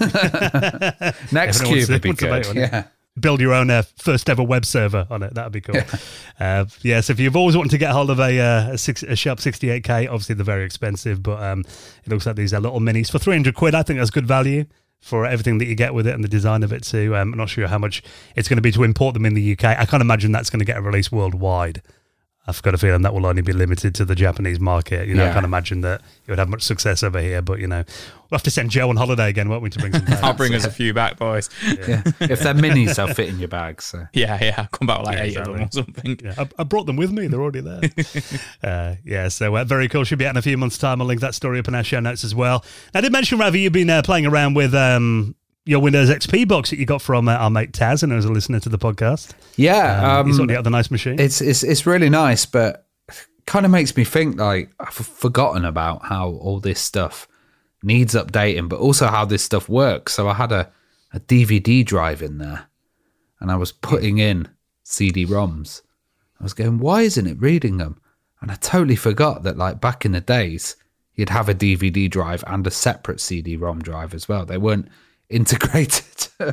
Speaker 5: Next Everyone Cube would be good. Yeah.
Speaker 3: Build your own uh, first ever web server on it. That would be cool. Yeah. Uh, yeah, so if you've always wanted to get hold of a, uh, a, six, a Sharp sixty-eight K, obviously they're very expensive, but um, it looks like these are little minis for three hundred quid. I think that's good value for everything that you get with it and the design of it too. Um, I'm not sure how much it's going to be to import them in the U K. I can't imagine that's going to get a release worldwide. I've got a feeling that will only be limited to the Japanese market. You know,
Speaker 5: Yeah.
Speaker 3: I can't imagine that it would have much success over here. But, you know, we'll have to send Joe on holiday again, won't we, to bring some bags?
Speaker 4: I'll bring us a few back, boys.
Speaker 5: Yeah. If they're minis, they'll fit in your bag. So
Speaker 4: Yeah, yeah. I'll come back with like
Speaker 3: Yeah,
Speaker 4: eight of them or something.
Speaker 3: Yeah, I, I brought them with me. They're already there. uh, yeah, so uh, very cool. Should be out in a few months' time. I'll link that story up in our show notes as well. Now, I did mention, Ravi, you've been uh, playing around with um, your Windows X P box that you got from uh, our mate Taz, and as a listener to the podcast.
Speaker 5: yeah,
Speaker 3: Um, he's
Speaker 5: um,
Speaker 3: already got the nice machine.
Speaker 5: it's it's it's really nice, but kind of makes me think like I've forgotten about how all this stuff needs updating, but also how this stuff works. So I had a, a D V D drive in there, and I was putting in C D ROMs. I was going, why isn't it reading them? And I totally forgot that like back in the days, you'd have a D V D drive and a separate C D ROM drive as well. They weren't integrated.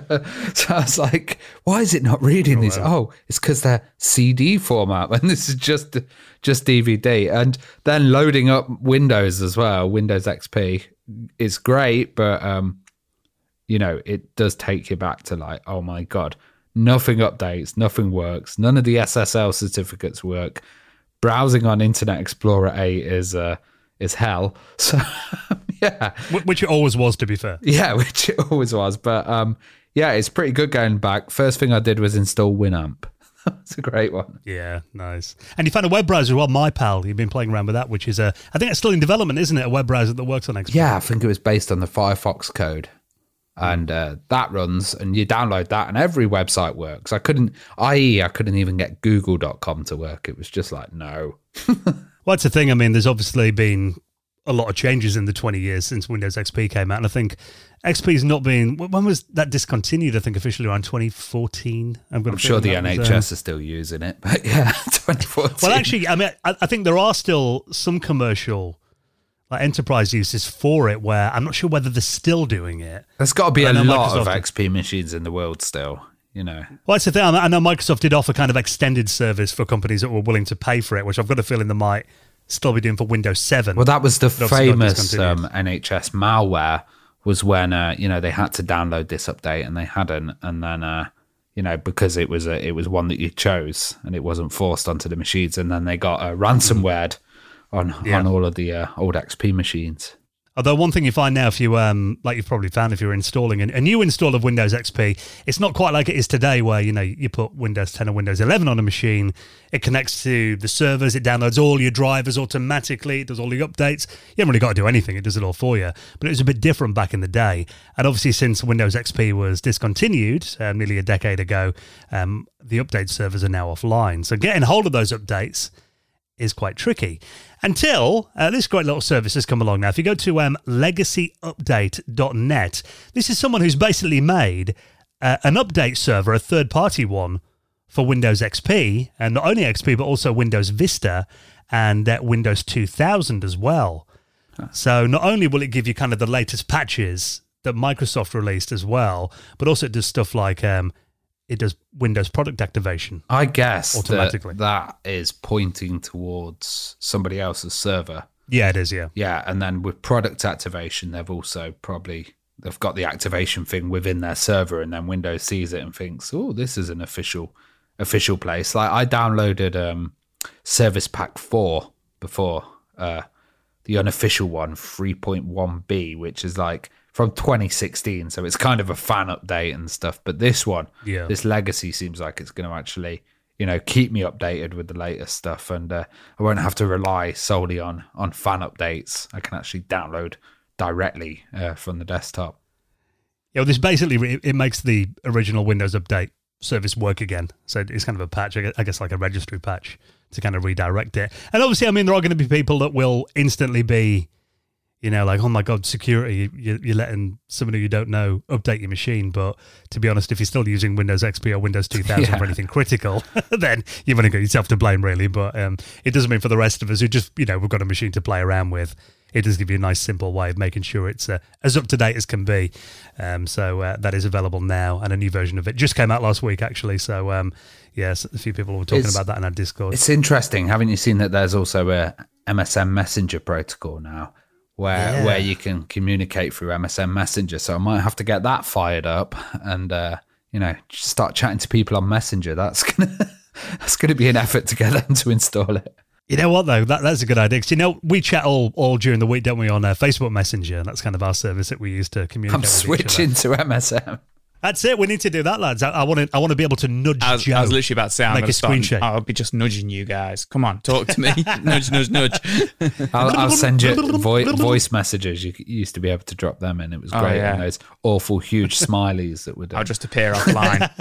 Speaker 5: So I was like, why is it not reading
Speaker 3: Oh,
Speaker 5: these?
Speaker 3: wow.
Speaker 5: Oh, it's because they're C D format and this is just just D V D. And then loading up Windows as well, Windows X P is great, but um, you know, it does take you back to like, oh my God, nothing updates, nothing works, none of the S S L certificates work. Browsing on Internet Explorer eight is uh is hell. So yeah.
Speaker 3: Wh- Which it always was, to be fair.
Speaker 5: Yeah, which it always was. But um, yeah, it's pretty good going back. First thing I did was install Winamp. It's a great one.
Speaker 3: Yeah, nice. And you found a web browser as well, MyPal. You've been playing around with that, which is a, I think it's still in development, isn't it? A web browser that works on X P.
Speaker 5: Yeah, I think it was based on the Firefox code. And uh, that runs, and you download that, and every website works. I couldn't, that is, I couldn't even get google dot com to work. It was just like, no.
Speaker 3: Well, that's the thing. I mean, there's obviously been a lot of changes in the twenty years since Windows X P came out. And I think X P's not been, when was that discontinued? I think officially around twenty fourteen. I'm,
Speaker 5: I'm sure the N H S
Speaker 3: Was,
Speaker 5: is still using it, but yeah, twenty fourteen.
Speaker 3: um, well, actually, I mean, I, I think there are still some commercial like enterprise uses for it where I'm not sure whether they're still doing it.
Speaker 5: There's got to be
Speaker 3: I
Speaker 5: a
Speaker 3: know
Speaker 5: lot of
Speaker 3: Microsoft-
Speaker 5: X P machines in the world still, you know.
Speaker 3: Well, that's the thing. I know Microsoft did offer kind of extended service for companies that were willing to pay for it, which I've got a feeling they might still be doing for Windows seven.
Speaker 5: Well, that was the
Speaker 3: But obviously got
Speaker 5: famous
Speaker 3: discontinued.
Speaker 5: um, N H S malware was when, uh, you know, they had to download this update and they hadn't. And then, uh, you know, because it was a, it was one that you chose and it wasn't forced onto the machines. And then they got uh, ransomware on,
Speaker 3: Yeah.
Speaker 5: on all of the uh, old X P machines.
Speaker 3: Although one thing you find now, if you um, like you've probably found if you're installing an, a new install of Windows X P, it's not quite like it is today, where you know you put Windows ten or Windows eleven on a machine, it connects to the servers, it downloads all your drivers automatically, it does all the updates. You haven't really got to do anything; it does it all for you. But it was a bit different back in the day, and obviously since Windows X P was discontinued uh, nearly a decade ago, um, the update servers are now offline. So getting hold of those updates is quite tricky until uh, this great little service has come along now. If you go to um, legacy update dot net, this is someone who's basically made uh, an update server, a third-party one, for Windows X P, and not only X P, but also Windows Vista and uh, Windows two thousand as well. So not only will it give you kind of the latest patches that Microsoft released as well, but also it does stuff like um, it does Windows product activation.
Speaker 5: I guess
Speaker 3: Automatically.
Speaker 5: that, that is pointing towards somebody else's server.
Speaker 3: Yeah, it is, yeah.
Speaker 5: Yeah, and then with product activation, they've also probably they've got the activation thing within their server, and then Windows sees it and thinks, "Oh, this is an official official place." Like I downloaded um, Service Pack four before, uh, the unofficial one, three point one B, which is like from twenty sixteen, so it's kind of a fan update and stuff. But this one,
Speaker 3: Yeah.
Speaker 5: this legacy seems like it's going to actually, you know, keep me updated with the latest stuff, and uh, I won't have to rely solely on on fan updates. I can actually download directly uh, from the desktop.
Speaker 3: Yeah, well, this basically re- it makes the original Windows Update service work again. So it's kind of a patch, I gue- I guess, like a registry patch to kind of redirect it. And obviously, I mean, there are going to be people that will instantly be, you know, like, oh my God, security, you, you're letting someone who you don't know update your machine. But to be honest, if you're still using Windows X P or Windows two thousand
Speaker 5: Yeah.
Speaker 3: for anything critical, then you've only got yourself to blame, really. But um, it doesn't mean for the rest of us who just, you know, we've got a machine to play around with. It does give you a nice, simple way of making sure it's uh, as up-to-date as can be. Um, so uh, that is available now, and a new version of it just came out last week, actually. So, um, yes, a few people were talking
Speaker 5: It's-
Speaker 3: about that in our Discord.
Speaker 5: It's interesting. Haven't you seen that there's also a M S N Messenger protocol now where
Speaker 3: Yeah.
Speaker 5: where you can communicate through M S N Messenger? So I might have to get that fired up and, uh, you know, just start chatting to people on Messenger. That's going to That's going to be an effort to get them to install it.
Speaker 3: You know what, though? That, that's a good idea. Because, you know, we chat all, all during the week, don't we, on uh, Facebook Messenger. That's kind of our service that we use to communicate
Speaker 5: I'm
Speaker 3: with
Speaker 5: switching
Speaker 3: each other.
Speaker 5: to M S M.
Speaker 3: That's it. We need to do that, lads. I, I want to I want to be able to nudge
Speaker 4: I was,
Speaker 3: Joe.
Speaker 4: I was literally about to say, I'm
Speaker 3: Make
Speaker 4: gonna
Speaker 3: a
Speaker 4: start,
Speaker 3: screen share.
Speaker 4: I'll be just nudging you guys. Come on, talk to me. nudge, nudge, nudge.
Speaker 5: I'll, I'll send you vo- voice messages. You used to be able to drop them in. It was
Speaker 4: Oh,
Speaker 5: great.
Speaker 4: yeah.
Speaker 5: And those awful, huge smileys that would.
Speaker 4: I'll just appear offline.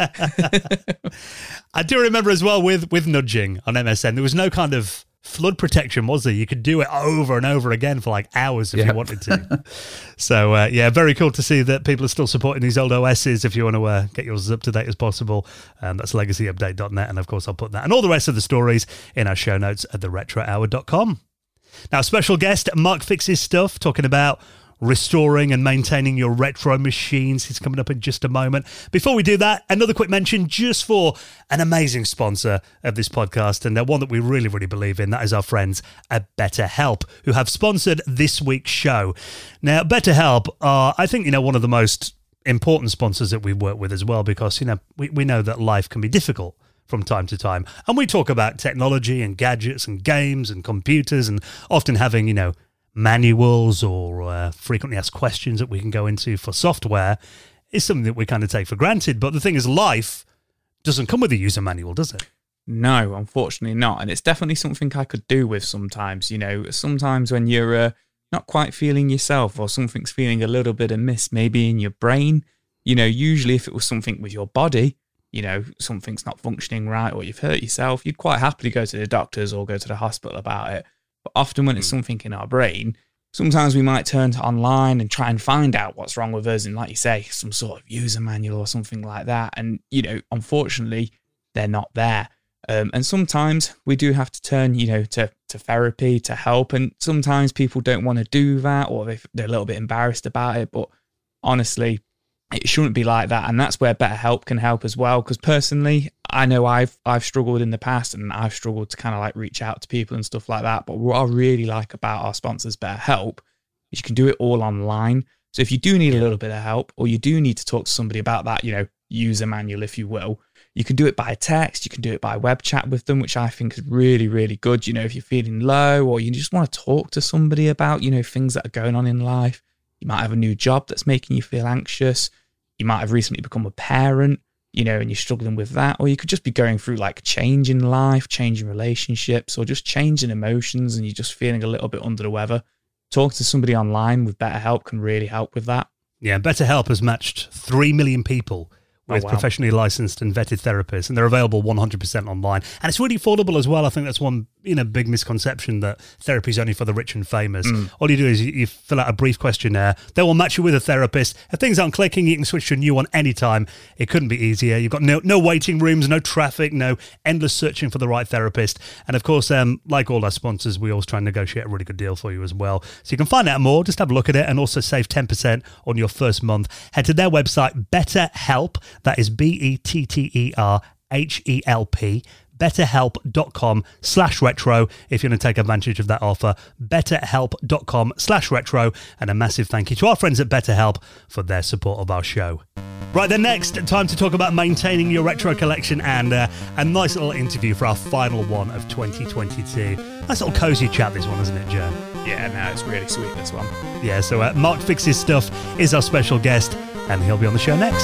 Speaker 3: I do remember as well with, with nudging on M S N, there was no kind of flood protection, was there? You could do it over and over again for like hours if
Speaker 5: Yep.
Speaker 3: you wanted to. So, uh, yeah, very cool to see that people are still supporting these old O Ss. If you want to uh, get yours as up to date as possible, um, that's legacy update dot net. And of course, I'll put that and all the rest of the stories in our show notes at the retro hour dot com. Now, special guest, Mark Fixes Stuff, talking about restoring and maintaining your retro machines. He's coming up in just a moment. Before we do that, another quick mention just for an amazing sponsor of this podcast, and they're one that we really, really believe in. That is our friends at BetterHelp, who have sponsored this week's show. Now, BetterHelp are, I think, you know, one of the most important sponsors that we work with as well, because, you know, we, we know that life can be difficult from time to time. And we talk about technology and gadgets and games and computers, and often having, you know, manuals or uh, frequently asked questions that we can go into for software is something that we kind of take for granted. But the thing is, life doesn't come with a user manual, does it?
Speaker 4: No, unfortunately not. And it's definitely something I could do with sometimes. You know, sometimes when you're uh, not quite feeling yourself, or something's feeling a little bit amiss, maybe in your brain, you know, usually if it was something with your body, you know, something's not functioning right, or you've hurt yourself, you'd quite happily go to the doctors or go to the hospital about it. But often when it's something in our brain, sometimes we might turn to online and try and find out what's wrong with us. And like you say, some sort of user manual or something like that. And, you know, unfortunately, they're not there. Um, and sometimes we do have to turn, you know, to, to therapy, to help. And sometimes people don't want to do that, or they, they're a little bit embarrassed about it. But honestly, it shouldn't be like that. And that's where BetterHelp can help as well. Because personally, I know I've I've struggled in the past, and I've struggled to kind of like reach out to people and stuff like that. But what I really like about our sponsors, BetterHelp, is you can do it all online. So if you do need a little bit of help, or you do need to talk to somebody about that, you know, user manual, if you will, you can do it by text, you can do it by web chat with them, which I think is really, really good. You know, if you're feeling low, or you just want to talk to somebody about, you know, things that are going on in life. You might have a new job that's making you feel anxious. You might have recently become a parent, you know, and you're struggling with that. Or you could just be going through like change in life, changing relationships, or just changing emotions, and you're just feeling a little bit under the weather. Talking to somebody online with BetterHelp can really help with that.
Speaker 3: Yeah, BetterHelp has matched three million people with
Speaker 4: Oh, wow.
Speaker 3: professionally licensed and vetted therapists, and they're available one hundred percent online. And it's really affordable as well. I think that's one, you know, big misconception, that therapy is only for the rich and famous.
Speaker 4: Mm.
Speaker 3: All you do is you, you fill out a brief questionnaire. They will match you with a therapist. If things aren't clicking, you can switch to a new one anytime. It couldn't be easier. You've got no, no waiting rooms, no traffic, no endless searching for the right therapist. And of course, um, like all our sponsors, we always try and negotiate a really good deal for you as well. So you can find out more, just have a look at it, and also save ten percent on your first month. Head to their website, BetterHelp. That is B E T T E R H E L P. betterhelp.com slash retro if you're going to take advantage of that offer. betterhelp.com slash retro. And a massive thank you to our friends at BetterHelp for their support of our show. Right then, next, time to talk about maintaining your retro collection, and uh, a nice little interview for our final one of twenty twenty-two. Nice little cozy chat, this one, isn't it, Joe?
Speaker 4: Yeah, no, it's really sweet, this one.
Speaker 3: Yeah, so uh, Mark Fixes Stuff is our special guest, and he'll be on the show next.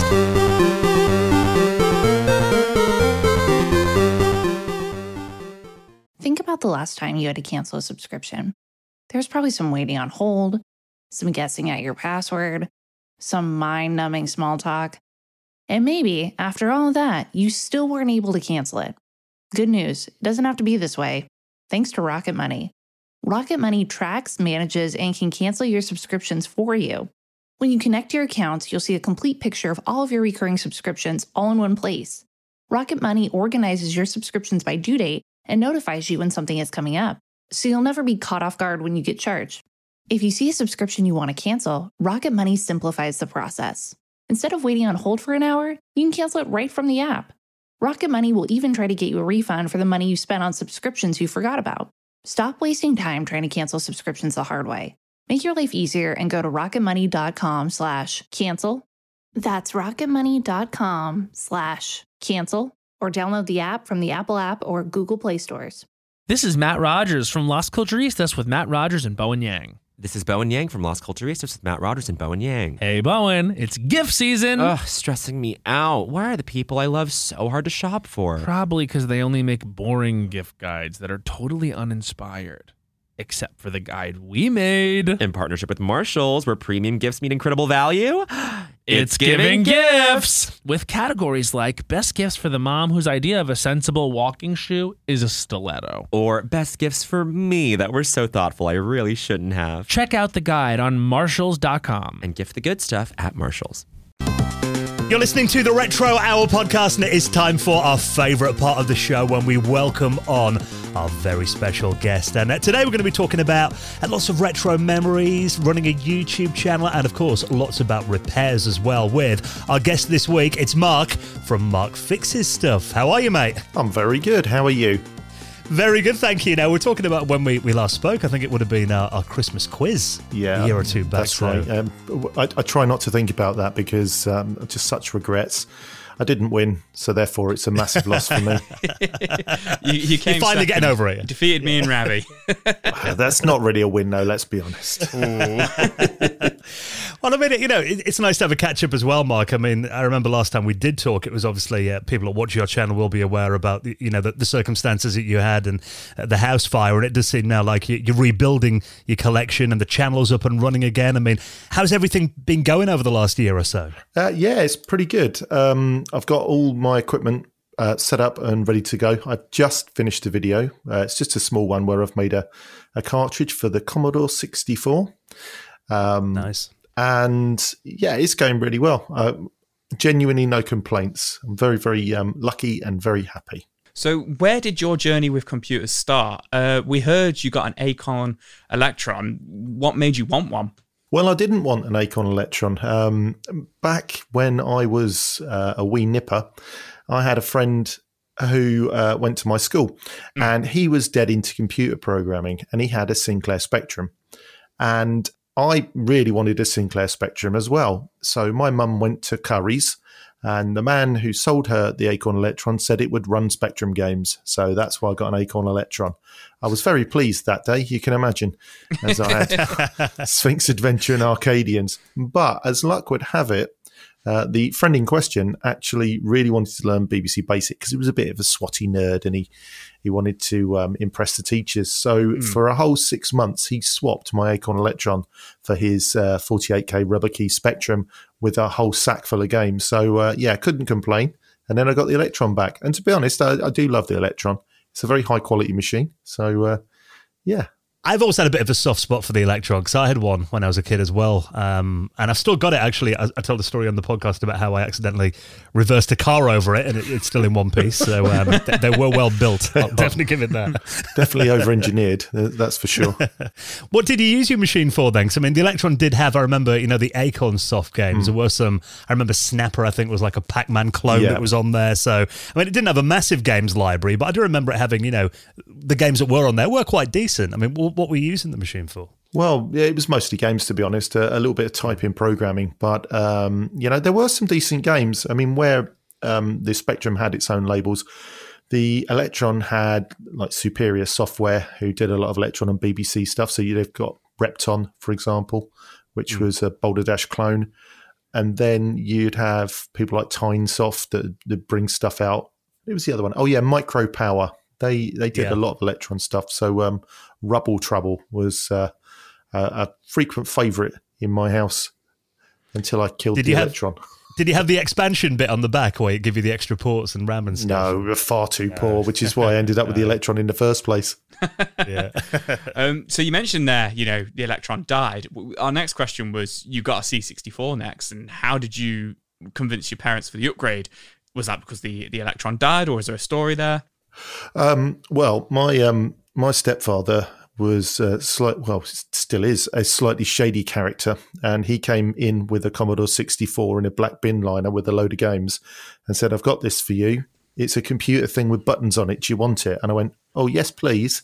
Speaker 6: Think about the last time you had to cancel a subscription. There's probably some waiting on hold, some guessing at your password, some mind-numbing small talk. And maybe, after all of that, you still weren't able to cancel it. Good news, it doesn't have to be this way. Thanks to Rocket Money. Rocket Money tracks, manages, and can cancel your subscriptions for you. When you connect your accounts, you'll see a complete picture of all of your recurring subscriptions all in one place. Rocket Money organizes your subscriptions by due date and notifies you when something is coming up, so you'll never be caught off guard when you get charged. If you see a subscription you want to cancel, Rocket Money simplifies the process. Instead of waiting on hold for an hour, you can cancel it right from the app. Rocket Money will even try to get you a refund for the money you spent on subscriptions you forgot about. Stop wasting time trying to cancel subscriptions the hard way. Make your life easier and go to rocketmoney.com slash cancel. That's rocketmoney.com slash cancel or download the app from the Apple app or Google Play stores.
Speaker 7: This is Matt Rogers from Las Culturistas with Matt Rogers and Bowen Yang.
Speaker 8: This is Bowen Yang from Las Culturistas with Matt Rogers and Bowen Yang.
Speaker 7: Hey, Bowen, it's gift season.
Speaker 8: Ugh, stressing me out. Why are the people I love so hard to shop for?
Speaker 7: Probably because they only make boring gift guides that are totally uninspired. Except for the guide we made.
Speaker 8: In partnership with Marshalls, where premium gifts meet incredible value.
Speaker 7: It's giving gifts! With categories like best gifts for the mom whose idea of a sensible walking shoe is a stiletto.
Speaker 8: Or best gifts for me that were so thoughtful I really shouldn't have.
Speaker 7: Check out the guide on marshalls dot com.
Speaker 8: And gift the good stuff at Marshalls.
Speaker 3: You're listening to the Retro Hour podcast, and it is time for our favourite part of the show when we welcome on our very special guest. And uh, today we're going to be talking about uh, lots of retro memories, running a YouTube channel, and of course, lots about repairs as well with our guest this week. It's Mark from Mark Fixes Stuff. How are you, mate?
Speaker 9: I'm very good. How are you?
Speaker 3: Very good, thank you. Now, we're talking about when we, we last spoke. I think it would have been our, our Christmas quiz
Speaker 9: yeah,
Speaker 3: a year or two back.
Speaker 9: That's
Speaker 3: so.
Speaker 9: right. Um, I, I try not to think about that because um, just such regrets. I didn't win, so therefore it's a massive loss for me.
Speaker 4: you, you came
Speaker 3: You're finally
Speaker 4: second.
Speaker 3: getting over it.
Speaker 4: You defeated me and Ravi.
Speaker 9: Well, that's not really a win, though, let's be honest.
Speaker 3: Well, I mean, you know, it, it's nice to have a catch-up as well, Mark. I mean, I remember last time we did talk, it was obviously uh, people that watch your channel will be aware about, the, you know, the, the circumstances that you had and uh, the house fire, and it does seem now like you, you're rebuilding your collection and the channel's up and running again. I mean, how's everything been going over the last year or so?
Speaker 9: Uh, yeah, it's pretty good. Um, I've got all my equipment uh, set up and ready to go. I just finished a video. Uh, it's just a small one where I've made a, a cartridge for the Commodore sixty-four. Um,
Speaker 3: nice.
Speaker 9: And yeah, it's going really well. Uh, genuinely no complaints. I'm very, very um, lucky and very happy.
Speaker 4: So where did your journey with computers start? Uh, we heard you got an Acorn Electron. What made you want one?
Speaker 9: Well, I didn't want an Acorn Electron. Um, back when I was uh, a wee nipper, I had a friend who uh, went to my school, mm. and he was dead into computer programming, and he had a Sinclair Spectrum. And I really wanted a Sinclair Spectrum as well. So my mum went to Curry's, and the man who sold her the Acorn Electron said it would run Spectrum games. So that's why I got an Acorn Electron. I was very pleased that day, you can imagine, as I had Sphinx Adventure and Arcadians. But as luck would have it, Uh, the friend in question actually really wanted to learn B B C Basic because he was a bit of a swotty nerd and he, he wanted to um, impress the teachers. So mm. for a whole six months, he swapped my Acorn Electron for his uh, forty-eight K rubber key Spectrum with a whole sack full of games. So uh, yeah, couldn't complain. And then I got the Electron back. And to be honest, I, I do love the Electron. It's a very high quality machine. So uh, yeah.
Speaker 3: I've always had a bit of a soft spot for the Electron because I had one when I was a kid as well. Um, and I've still got it, actually. I, I told a story on the podcast about how I accidentally reversed a car over it, and it, it's still in one piece. So um, they, they were well built. I'll definitely give it that.
Speaker 9: Definitely over-engineered, that's for sure.
Speaker 3: What did you use your machine for then? Because, I mean, the Electron did have, I remember, you know, the Acorn soft games. Mm. There were some, I remember Snapper, I think, was like a Pac-Man clone yeah. that was on there. So, I mean, it didn't have a massive games library, but I do remember it having, you know, the games that were on there were quite decent. I mean, what were you using the machine for?
Speaker 9: Well, yeah, it was mostly games, to be honest, a, a little bit of typing programming. But, um, you know, there were some decent games. I mean, where um, the Spectrum had its own labels, the Electron had like Superior Software, who did a lot of Electron and B B C stuff. So you've got Repton, for example, which mm. was a Boulder Dash clone. And then you'd have people like Tynesoft that, that bring stuff out. It was the other one. Oh, yeah, Micro Power. They they did yeah. a lot of Electron stuff. So um, Rubble Trouble was uh, a, a frequent favourite in my house until I killed
Speaker 3: did
Speaker 9: the
Speaker 3: you
Speaker 9: Electron.
Speaker 3: Have, did you have the expansion bit on the back where it give you the extra ports and RAM and stuff?
Speaker 9: No, we were far too no. poor, which is why I ended up with the Electron in the first place.
Speaker 3: yeah.
Speaker 4: um, so you mentioned there, you know, the Electron died. Our next question was, you got a C sixty-four next, and how did you convince your parents for the upgrade? Was that because the, the Electron died, or is there a story there?
Speaker 9: Um, well, my um, my stepfather was uh, slight, well, still is a slightly shady character, and he came in with a Commodore sixty-four in a black bin liner with a load of games, and said, "I've got this for you. It's a computer thing with buttons on it. Do you want it?" And I went, "Oh yes, please."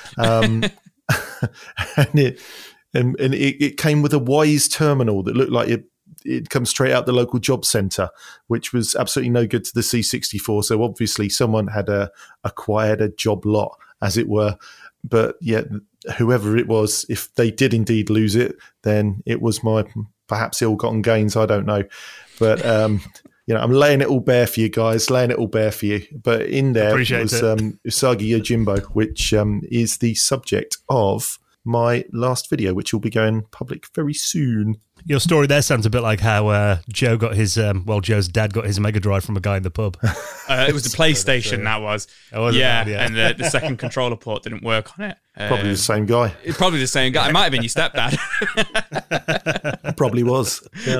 Speaker 9: Um, and it and, and it, it came with a Wise terminal that looked like it it comes straight out the local job centre, which was absolutely no good to the C sixty-four. So obviously someone had uh, acquired a job lot, as it were. But yeah, whoever it was, if they did indeed lose it, then it was my perhaps ill-gotten gains. I don't know. But, um, you know, I'm laying it all bare for you guys, laying it all bare for you. But in there
Speaker 3: Appreciate
Speaker 9: was
Speaker 3: it.
Speaker 9: um, Usagi Yojimbo, which um, is the subject of my last video, which will be going public very soon.
Speaker 3: Your story there sounds a bit like how uh, Joe got his, um, well, Joe's dad got his Mega Drive from a guy in the pub.
Speaker 4: Uh, it was the PlayStation, that was.
Speaker 3: Oh, was it?
Speaker 4: yeah,
Speaker 3: Yeah.
Speaker 4: and the, the second controller port didn't work on it.
Speaker 9: Probably
Speaker 4: Um,
Speaker 9: the same guy.
Speaker 4: It's probably the same guy. It might have been your stepdad.
Speaker 9: Probably was. Yeah.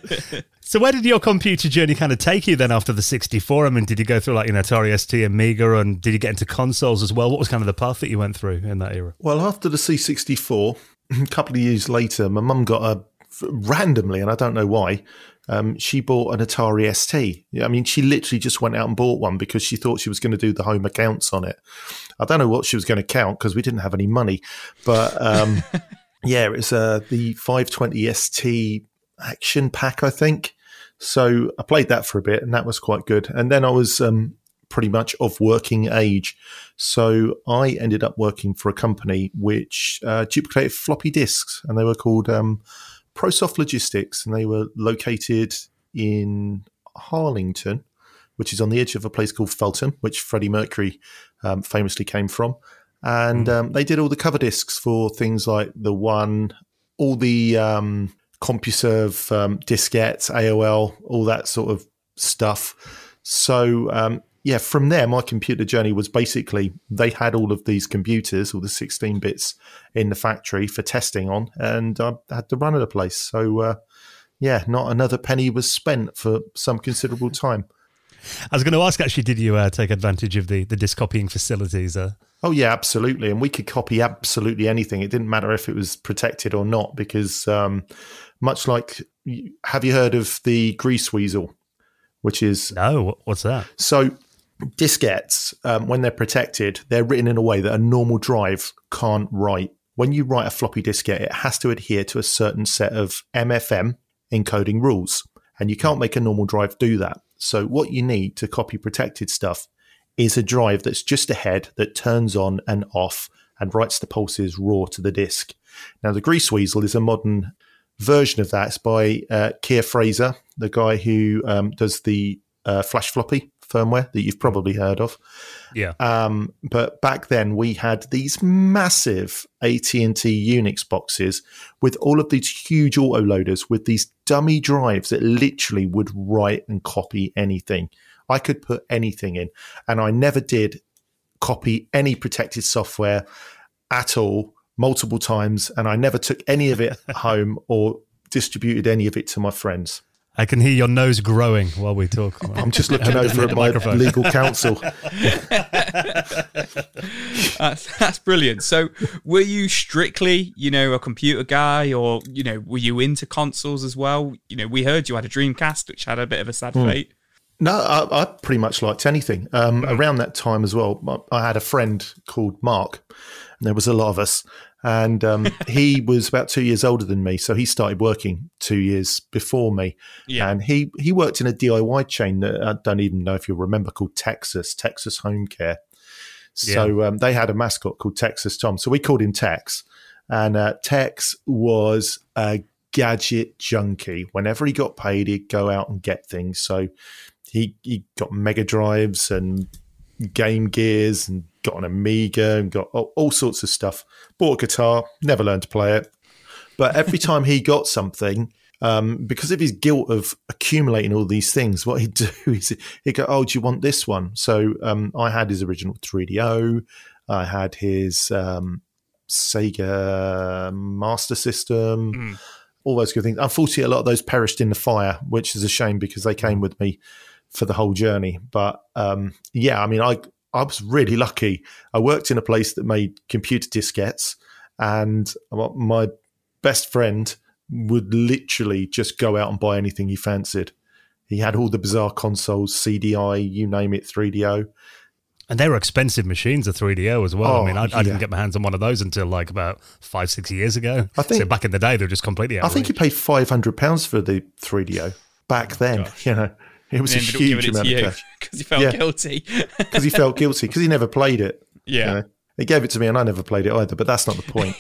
Speaker 3: So where did your computer journey kind of take you then after the sixty-four? I mean, did you go through like an Atari S T, Amiga, and did you get into consoles as well? What was kind of the path that you went through in that era?
Speaker 9: Well, after the C sixty-four, a couple of years later, my mum got a randomly, and I don't know why, um, she bought an Atari S T. I mean, she literally just went out and bought one because she thought she was going to do the home accounts on it. I don't know what she was going to count because we didn't have any money. But um, yeah, it's uh, the five twenty S T Action Pack, I think. So I played that for a bit, and that was quite good. And then I was um, pretty much of working age. So I ended up working for a company which uh, duplicated floppy disks, and they were called um, ProSoft Logistics, and they were located in Harlington, which is on the edge of a place called Felton, which Freddie Mercury um, famously came from. And um, they did all the cover disks for things like The One, all the um, CompuServe um, diskettes, A O L, all that sort of stuff. So, um, yeah, from there, my computer journey was basically they had all of these computers, all the sixteen bits in the factory for testing on, and I had to run at a place. So, uh, yeah, not another penny was spent for some considerable time.
Speaker 3: I was going to ask, actually, did you uh, take advantage of the, the disc copying facilities? Uh?
Speaker 9: Oh, yeah, absolutely. And we could copy absolutely anything. It didn't matter if it was protected or not, because um, much like, have you heard of the grease weasel, which is...
Speaker 3: No, what's that?
Speaker 9: So diskettes, um, when they're protected, they're written in a way that a normal drive can't write. When you write a floppy diskette, it has to adhere to a certain set of M F M encoding rules, and you can't make a normal drive do that. So what you need to copy protected stuff is a drive that's just ahead that turns on and off and writes the pulses raw to the disk. Now, the Grease Weasel is a modern version of that. It's by uh, Keir Fraser, the guy who um, does the uh, Flash Floppy firmware that you've probably heard of.
Speaker 3: Yeah.
Speaker 9: Um, but back then we had these massive A T and T Unix boxes with all of these huge autoloaders with these dummy drives that literally would write and copy anything. I could put anything in, and I never did copy any protected software at all multiple times, and I never took any of it home or distributed any of it to my friends.
Speaker 3: I can hear your nose growing while we talk.
Speaker 9: I'm just looking over at my
Speaker 3: microphone.
Speaker 9: legal counsel.
Speaker 4: that's, that's brilliant. So were you strictly, you know, a computer guy, or, you know, were you into consoles as well? You know, we heard you had a Dreamcast, which had a bit of a sad
Speaker 9: Hmm.
Speaker 4: fate.
Speaker 9: No, I, I pretty much liked anything. Um, around that time as well, I had a friend called Mark, and there was a lot of us. And um, he was about two years older than me, so he started working two years before me.
Speaker 4: Yeah.
Speaker 9: And he, he worked in a D I Y chain that I don't even know if you'll remember, called Texas, Texas Home Care. So um, they had a mascot called Texas Tom. So we called him Tex. And uh, Tex was a gadget junkie. Whenever he got paid, he'd go out and get things. So he, he got Mega Drives and Game Gears and got an Amiga and got all, all sorts of stuff. Bought a guitar, never learned to play it. But every time he got something, um, because of his guilt of accumulating all these things, what he'd do is he'd go, oh, do you want this one? So um, I had his original three D O. I had his um, Sega Master System, mm. all those good things. Unfortunately, a lot of those perished in the fire, which is a shame because they came with me for the whole journey. But um, yeah, I mean, I I was really lucky. I worked in a place that made computer diskettes, and my best friend would literally just go out and buy anything he fancied. He had all the bizarre consoles, C D I, you name it, three D O.
Speaker 3: And they were expensive machines, the three D O as well.
Speaker 9: Oh,
Speaker 3: I mean, I, I
Speaker 9: yeah.
Speaker 3: didn't get my hands on one of those until like about five, six years ago.
Speaker 9: I think-
Speaker 3: so back in the day, they were just completely out
Speaker 9: I
Speaker 3: of
Speaker 9: think you
Speaker 3: reach.
Speaker 9: paid five hundred pounds for the three D O back then.
Speaker 4: gosh.
Speaker 9: You know, it was a
Speaker 4: And ended up
Speaker 9: huge
Speaker 4: giving it
Speaker 9: amount
Speaker 4: to
Speaker 9: of
Speaker 4: you
Speaker 9: cash
Speaker 4: because you felt
Speaker 9: Yeah.
Speaker 4: guilty.
Speaker 9: because he felt guilty because he never played it.
Speaker 4: Yeah.
Speaker 9: You know? He gave it to me and I never played it either, but that's not the point.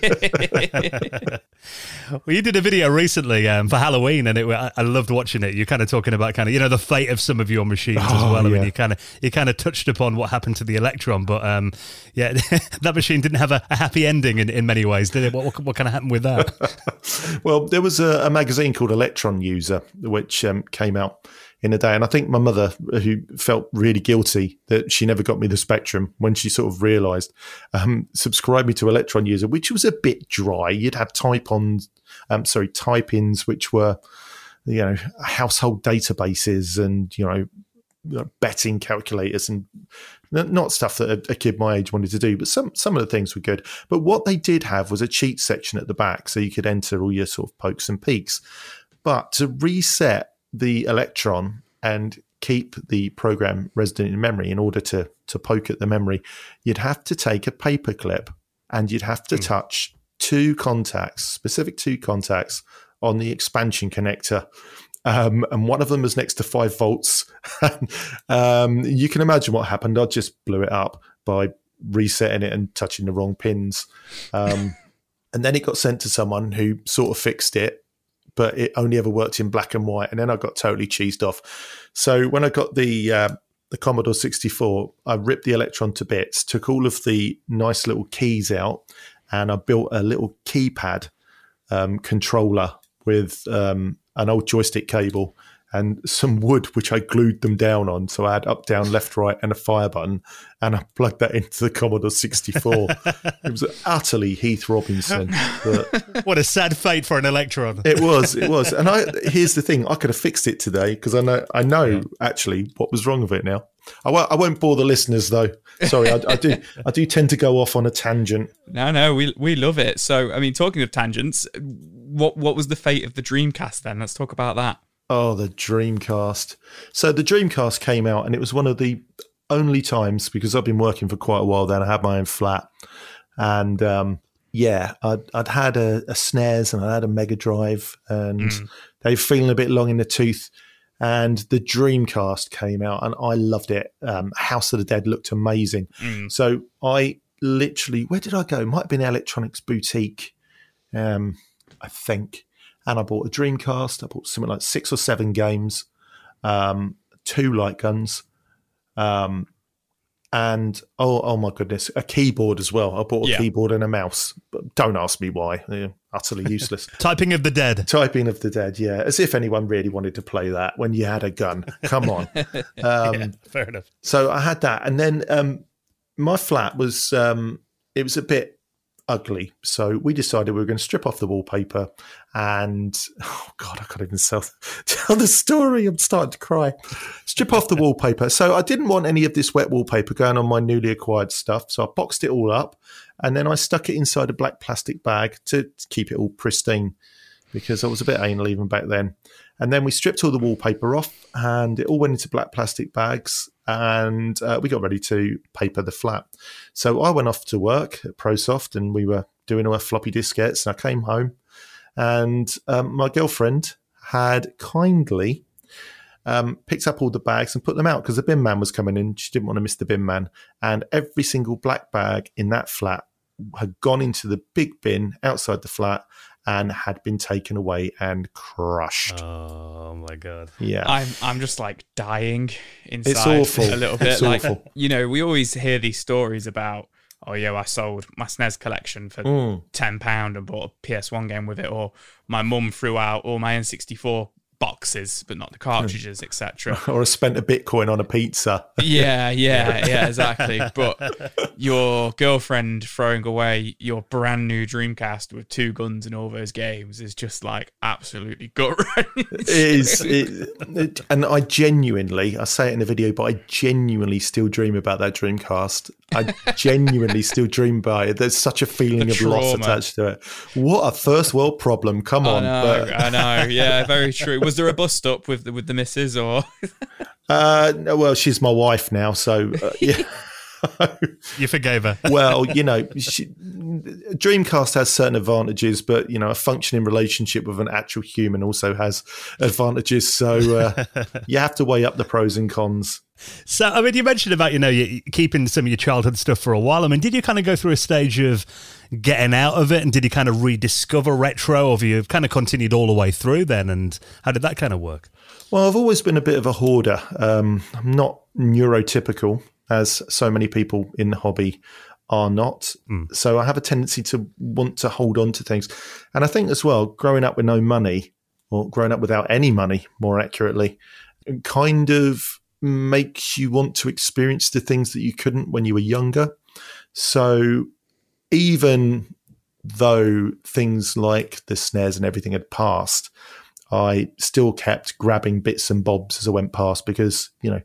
Speaker 3: Well, you did a video recently um, for Halloween, and it, I, I loved watching it. You're kind of talking about kind of you know the fate of some of your machines as
Speaker 9: Oh,
Speaker 3: well. I mean,
Speaker 9: yeah.
Speaker 3: you kind of you kind of touched upon what happened to the Electron, but um, yeah, that machine didn't have a, a happy ending in, in many ways, did it? What, what, what kind of happened with that?
Speaker 9: Well, there was a, a magazine called Electron User, which um, came out in a day. And I think my mother, who felt really guilty that she never got me the Spectrum when she sort of realised, um, subscribed me to Electron User, which was a bit dry. You'd have type-ons, um, sorry, type-ins, which were, you know, household databases and, you know, betting calculators and not stuff that a, a kid my age wanted to do, but some some of the things were good. But what they did have was a cheat section at the back, so you could enter all your sort of pokes and peeks. But to reset the Electron and keep the program resident in memory in order to to poke at the memory, you'd have to take a paper clip and you'd have to mm. touch two contacts, specific two contacts on the expansion connector. Um, and one of them was next to five volts. um, you can imagine what happened. I just blew it up by resetting it and touching the wrong pins. Um, and then it got sent to someone who sort of fixed it, but it only ever worked in black and white. And then I got totally cheesed off. So when I got the uh, the Commodore sixty-four, I ripped the Electron to bits, took all of the nice little keys out, and I built a little keypad um, controller with um, an old joystick cable and some wood, which I glued them down on. So I had up, down, left, right, and a fire button, and I plugged that into the Commodore sixty-four. It was utterly Heath Robinson. But
Speaker 3: What a sad fate for an Electron.
Speaker 9: it was, it was. And I here's the thing: I could have fixed it today because I know, I know
Speaker 3: Yeah.
Speaker 9: actually what was wrong with it now. I won't, I won't bore the listeners though. Sorry, I, I do, I do tend to go off on a tangent.
Speaker 4: No, no, we we love it. So, I mean, talking of tangents, what what was the fate of the Dreamcast then? Let's talk about that.
Speaker 9: Oh, the Dreamcast. So the Dreamcast came out, and it was one of the only times, because I've been working for quite a while then, I had my own flat. And um, yeah, I'd, I'd had a, a S N E S and I had a Mega Drive, and
Speaker 4: Mm.
Speaker 9: they were feeling a bit long in the tooth. And the Dreamcast came out, and I loved it. Um, House of the Dead looked amazing.
Speaker 4: Mm.
Speaker 9: So I literally, where did I go? It might have been Electronics Boutique, um, I think. And I bought a Dreamcast. I bought something like six or seven games, um, two light guns, um, and oh, oh my goodness, a keyboard as well. I bought a
Speaker 4: Yeah.
Speaker 9: keyboard and a mouse. But don't ask me why. They're utterly useless.
Speaker 3: Typing of the Dead.
Speaker 9: Typing of the Dead, yeah. As if anyone really wanted to play that when you had a gun. Come on. Um,
Speaker 3: Yeah, fair enough.
Speaker 9: so I had that, and then um, my flat was um, it was a bit ugly. So we decided we were going to strip off the wallpaper, and oh god, I can't even tell, tell the story. I'm starting to cry. Strip off the wallpaper. So I didn't want any of this wet wallpaper going on my newly acquired stuff. So I boxed it all up, and then I stuck it inside a black plastic bag to keep it all pristine, because I was a bit anal even back then. And then we stripped all the wallpaper off, and it all went into black plastic bags, and uh, we got ready to paper the flat. So I went off to work at ProSoft, and we were doing our floppy diskettes, and I came home, and um, my girlfriend had kindly um, picked up all the bags and put them out because the bin man was coming in. She didn't want to miss the bin man, and every single black bag in that flat had gone into the big bin outside the flat and had been taken away and crushed.
Speaker 3: Oh my god.
Speaker 9: Yeah.
Speaker 4: I'm I'm just like dying inside.
Speaker 9: It's awful.
Speaker 4: A little bit.
Speaker 9: It's
Speaker 4: like,
Speaker 9: awful.
Speaker 4: you know, we always hear these stories about, oh yeah, I sold my S N E S collection for
Speaker 9: Mm.
Speaker 4: ten pounds and bought a P S one game with it, or my mum threw out all my N sixty-four boxes, but not the cartridges, et cetera.
Speaker 9: Or I spent a Bitcoin on a pizza.
Speaker 4: Yeah, yeah, yeah, exactly. But your girlfriend throwing away your brand new Dreamcast with two guns and all those games is just like absolutely gut wrenching.
Speaker 9: It is, it, it, and I genuinely, I say it in the video, but I genuinely still dream about that Dreamcast. I genuinely still dream about it. There's such a feeling
Speaker 4: The
Speaker 9: of loss
Speaker 4: trauma.
Speaker 9: attached to it. What a first world problem! Come
Speaker 4: I
Speaker 9: on,
Speaker 4: know,
Speaker 9: but,
Speaker 4: I know. Yeah, very true. Was there a bust up with the, with the missus or?
Speaker 9: Uh, no, well, she's my wife now, so uh, yeah.
Speaker 3: You forgave her.
Speaker 9: Well, you know, she, Dreamcast has certain advantages, but, you know, a functioning relationship with an actual human also has advantages. So uh, you have to weigh up the pros and cons.
Speaker 3: So, I mean, you mentioned about, you know, you keeping some of your childhood stuff for a while. I mean, did you kind of go through a stage of getting out of it, and did you kind of rediscover retro, or have you kind of continued all the way through then? And how did that kind of work?
Speaker 9: Well, I've always been a bit of a hoarder. Um, I'm not neurotypical, as so many people in the hobby are not. Mm. So I have a tendency to want to hold on to things. And I think as well, growing up with no money, or growing up without any money, more accurately, kind of makes you want to experience the things that you couldn't when you were younger. So even though things like the snares and everything had passed, I still kept grabbing bits and bobs as I went past, because, you know,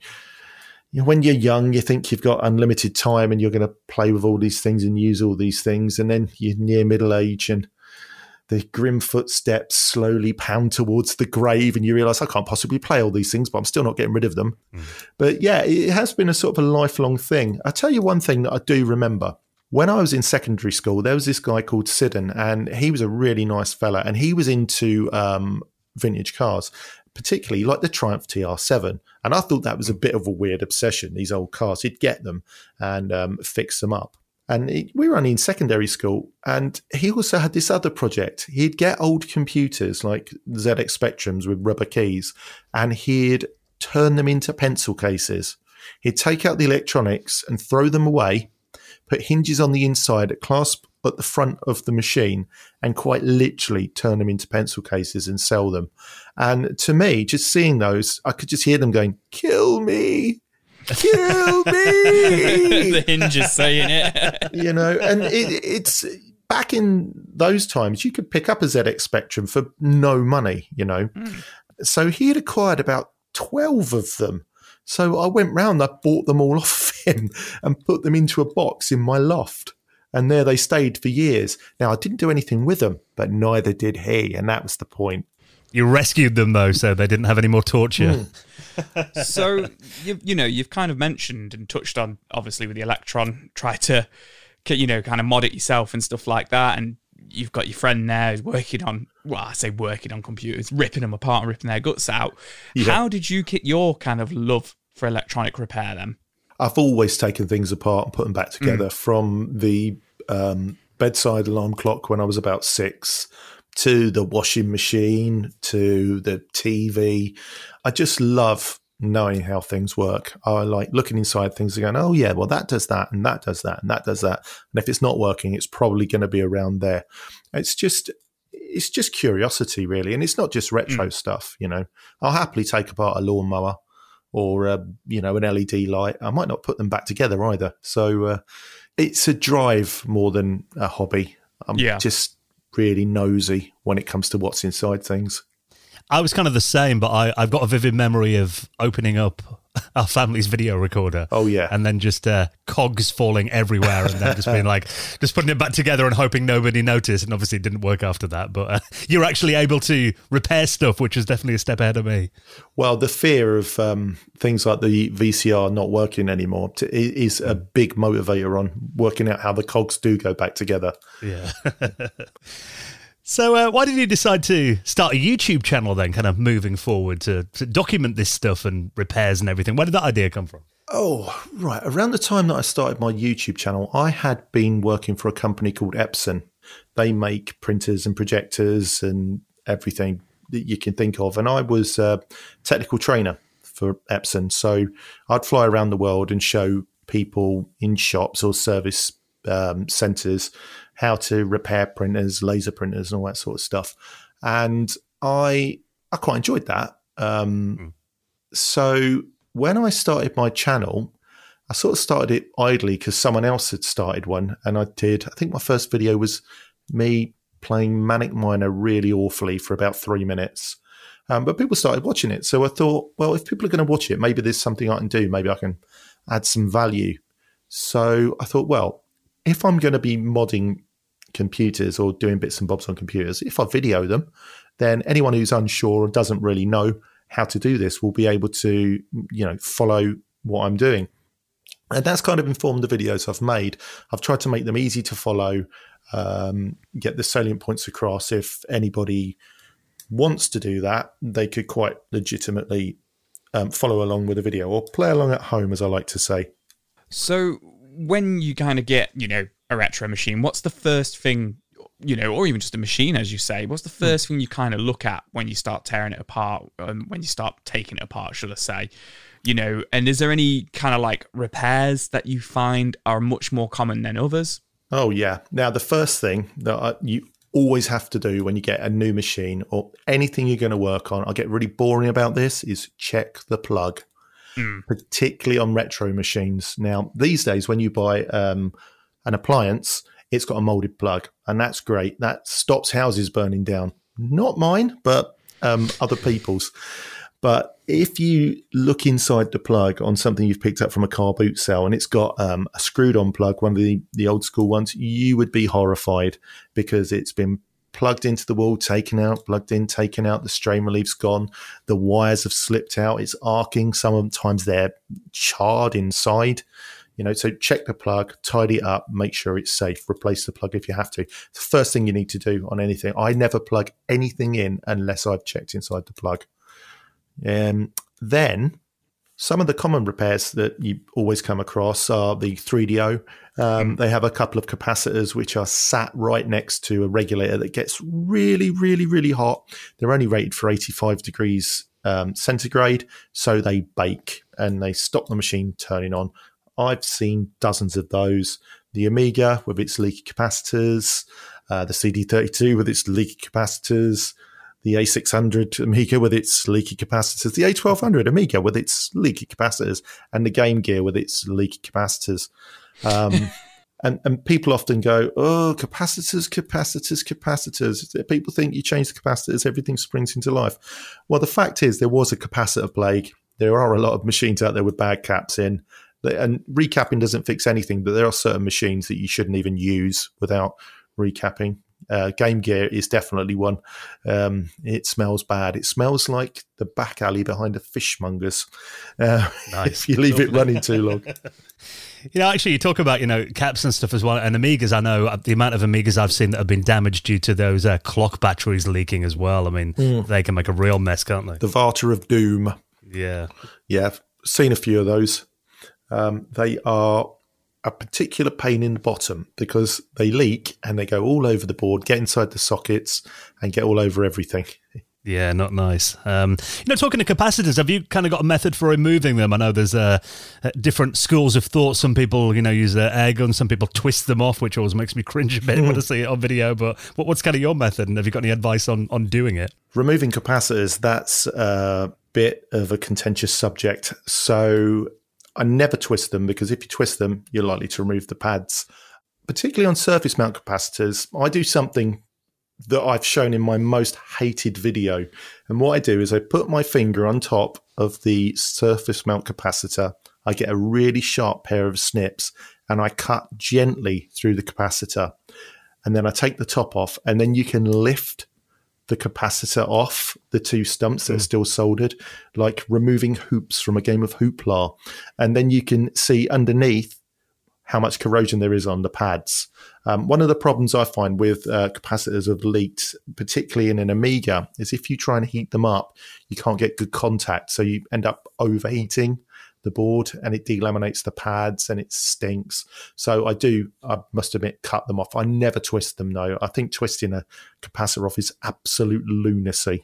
Speaker 9: when you're young, you think you've got unlimited time and you're going to play with all these things and use all these things. And then you're near middle age and the grim footsteps slowly pound towards the grave and you realise, I can't possibly play all these things, but I'm still not getting rid of them. Mm. But yeah, it has been a sort of a lifelong thing. I'll tell you one thing that I do remember. When I was in secondary school, there was this guy called Sidon, and he was a really nice fella, and he was into um, vintage cars, particularly like the Triumph T R seven. And I thought that was a bit of a weird obsession, these old cars. He'd get them and um, fix them up. And he, we were only in secondary school, and he also had this other project. He'd get old computers like Z X Spectrums with rubber keys, and he'd turn them into pencil cases. He'd take out the electronics and throw them away, put hinges on the inside that clasp at the front of the machine, and quite literally turn them into pencil cases and sell them. And to me, just seeing those, I could just hear them going, "Kill me, kill me."
Speaker 4: The hinges saying it.
Speaker 9: You know, and it, it's back in those times, you could pick up a Z X Spectrum for no money, you know. Mm. So he had acquired about twelve of them. So I went round, I bought them all off him and put them into a box in my loft. And there they stayed for years. Now, I didn't do anything with them, but neither did he. And that was the point.
Speaker 3: You rescued them, though, so they didn't have any more torture.
Speaker 4: Mm. So, you, you know, you've kind of mentioned and touched on, obviously, with the Electron, try to, you know, kind of mod it yourself and stuff like that. And you've got your friend there who's working on, well, I say working on computers, ripping them apart and ripping their guts out. Yeah. How did you get your kind of love for electronic repair then?
Speaker 9: I've always taken things apart and put them back together, mm. from the um, bedside alarm clock when I was about six, to the washing machine, to the T V. I just love knowing how things work. I like looking inside things and going, oh yeah, well that does that and that does that and that does that. And if it's not working, it's probably going to be around there. It's just, it's just curiosity really. And it's not just retro mm. stuff, you know. I'll happily take apart a lawnmower or, uh, you know, an L E D light. I might not put them back together either. So uh, it's a drive more than a hobby. I'm yeah. just really nosy when it comes to what's inside things.
Speaker 3: I was kind of the same, but I, I've got a vivid memory of opening up our family's video recorder.
Speaker 9: Oh, yeah.
Speaker 3: And then just uh, cogs falling everywhere and then just being like, just putting it back together and hoping nobody noticed. And obviously it didn't work after that. But uh, you're actually able to repair stuff, which is definitely a step ahead of me.
Speaker 9: Well, the fear of um, things like the V C R not working anymore t- is a big motivator on working out how the cogs do go back together.
Speaker 3: Yeah. So uh, why did you decide to start a YouTube channel then, kind of moving forward to, to document this stuff and repairs and everything? Where did that idea come from?
Speaker 9: Oh, right. Around the time that I started my YouTube channel, I had been working for a company called Epson. They make printers and projectors and everything that you can think of. And I was a technical trainer for Epson. So I'd fly around the world and show people in shops or service um, centres how to repair printers, laser printers, and all that sort of stuff. And I I quite enjoyed that. Um, mm. So when I started my channel, I sort of started it idly because someone else had started one. And I did, I think my first video was me playing Manic Miner really awfully for about three minutes. Um, but people started watching it. So I thought, well, if people are going to watch it, maybe there's something I can do. Maybe I can add some value. So I thought, well, if I'm going to be modding computers or doing bits and bobs on computers, if I video them, then anyone who's unsure or doesn't really know how to do this will be able to, you know, follow what I'm doing. And that's kind of informed the videos I've made. I've tried to make them easy to follow, um, get the salient points across. If anybody wants to do that, they could quite legitimately um, follow along with the video or play along at home, as I like to say.
Speaker 4: So when you kind of get, you know, a retro machine, what's the first thing, you know, or even just a machine, as you say, what's the first mm. thing you kind of look at when you start tearing it apart, um, when you start taking it apart, should I say? You know, and is there any kind of like repairs that you find are much more common than others?
Speaker 9: Oh, yeah. Now, the first thing that I, you always have to do when you get a new machine or anything you're going to work on, I get really boring about this, is check the plug, mm. particularly on retro machines. Now, these days, when you buy um, an appliance, it's got a molded plug, and that's great. That stops houses burning down. Not mine, but um, other people's. But if you look inside the plug on something you've picked up from a car boot sale and it's got um, a screwed-on plug, one of the, the old school ones, you would be horrified because it's been plugged into the wall, taken out, plugged in, taken out, the strain relief's gone, the wires have slipped out, it's arcing, sometimes they're charred inside. You know, so check the plug, tidy it up, make sure it's safe, replace the plug if you have to. It's the first thing you need to do on anything. I never plug anything in unless I've checked inside the plug. Um, then some of the common repairs that you always come across are the three D O. Um, they have a couple of capacitors which are sat right next to a regulator that gets really, really, really hot. They're only rated for eighty-five degrees um, centigrade, so they bake and they stop the machine turning on. I've seen dozens of those. The Amiga with its leaky capacitors, uh, the C D thirty-two with its leaky capacitors, the A six hundred Amiga with its leaky capacitors, the A twelve hundred Amiga with its leaky capacitors, and the Game Gear with its leaky capacitors. Um, and, and people often go, oh, capacitors, capacitors, capacitors. People think you change the capacitors, everything springs into life. Well, the fact is there was a capacitor plague. There are a lot of machines out there with bad caps in. And recapping doesn't fix anything, but there are certain machines that you shouldn't even use without recapping. Uh, Game Gear is definitely one. Um, it smells bad. It smells like the back alley behind a fishmonger's uh, nice. If you leave it running too long.
Speaker 3: You know, actually, you talk about, you know, caps and stuff as well, and Amigas. I know the amount of Amigas I've seen that have been damaged due to those uh, clock batteries leaking as well. I mean, mm. they can make a real mess, can't they?
Speaker 9: The Vata of Doom.
Speaker 3: Yeah.
Speaker 9: Yeah, I've seen a few of those. Um, they are a particular pain in the bottom because they leak and they go all over the board, get inside the sockets and get all over everything.
Speaker 3: Yeah, not nice. Um, you know, talking to capacitors, have you kind of got a method for removing them? I know there's uh, different schools of thought. Some people, you know, use their air gun. Some people twist them off, which always makes me cringe a bit when I see it on video. But what, what's kind of your method? And have you got any advice on, on doing it?
Speaker 9: Removing capacitors, that's a bit of a contentious subject. So I never twist them because if you twist them, you're likely to remove the pads. Particularly on surface mount capacitors, I do something that I've shown in my most hated video. And what I do is I put my finger on top of the surface mount capacitor. I get a really sharp pair of snips and I cut gently through the capacitor. And then I take the top off and then you can lift the capacitor off the two stumps that mm. are still soldered, like removing hoops from a game of Hoopla. And then you can see underneath how much corrosion there is on the pads. Um, one of the problems I find with uh, capacitors of leaked, particularly in an Amiga, is if you try and heat them up, you can't get good contact. So you end up overheating the board and it delaminates the pads and it stinks. So I do, I must admit, cut them off. I never twist them, no. I think twisting a capacitor off is absolute lunacy.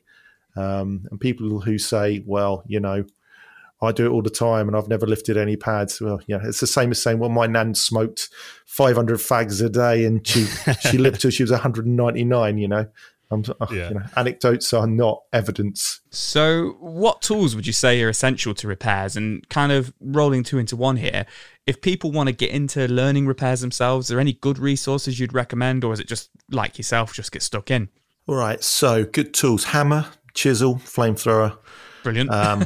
Speaker 9: Um, and people who say, well, you know, I do it all the time and I've never lifted any pads. Well, yeah, it's the same as saying, well, my nan smoked five hundred fags a day and she, she lived till she was one hundred ninety-nine, you know. Um, yeah. you know. Anecdotes are not evidence.
Speaker 4: So what tools would you say are essential to repairs? And kind of rolling two into one here, if people want to get into learning repairs themselves, are there any good resources you'd recommend, or is it just like yourself, just get stuck in?
Speaker 9: All right, so good tools: hammer, chisel, flamethrower.
Speaker 4: Brilliant.
Speaker 9: Um,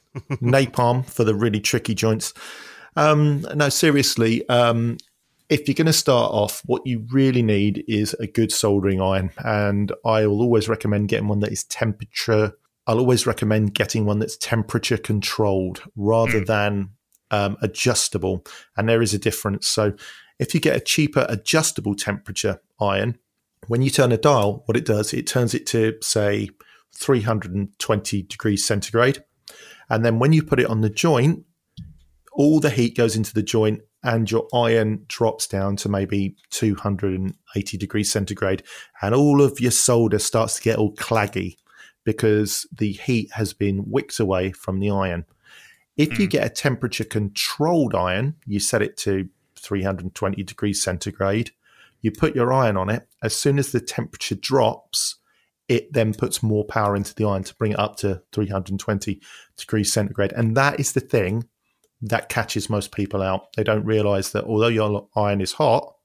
Speaker 9: napalm for the really tricky joints. Um, no, seriously, um, if you're going to start off, what you really need is a good soldering iron. And I will always recommend getting one that is temperature I'll always recommend getting one that's temperature controlled rather mm. than um, adjustable. And there is a difference. So if you get a cheaper adjustable temperature iron, when you turn a dial, what it does, it turns it to, say, three hundred twenty degrees centigrade. And then when you put it on the joint, all the heat goes into the joint and your iron drops down to maybe two hundred eighty degrees centigrade. And all of your solder starts to get all claggy because the heat has been wicked away from the iron. If mm. you get a temperature controlled iron, you set it to three hundred twenty degrees centigrade, you put your iron on it. As soon as the temperature drops, it then puts more power into the iron to bring it up to three hundred twenty degrees centigrade. And that is the thing that catches most people out. They don't realize that although your iron is hot,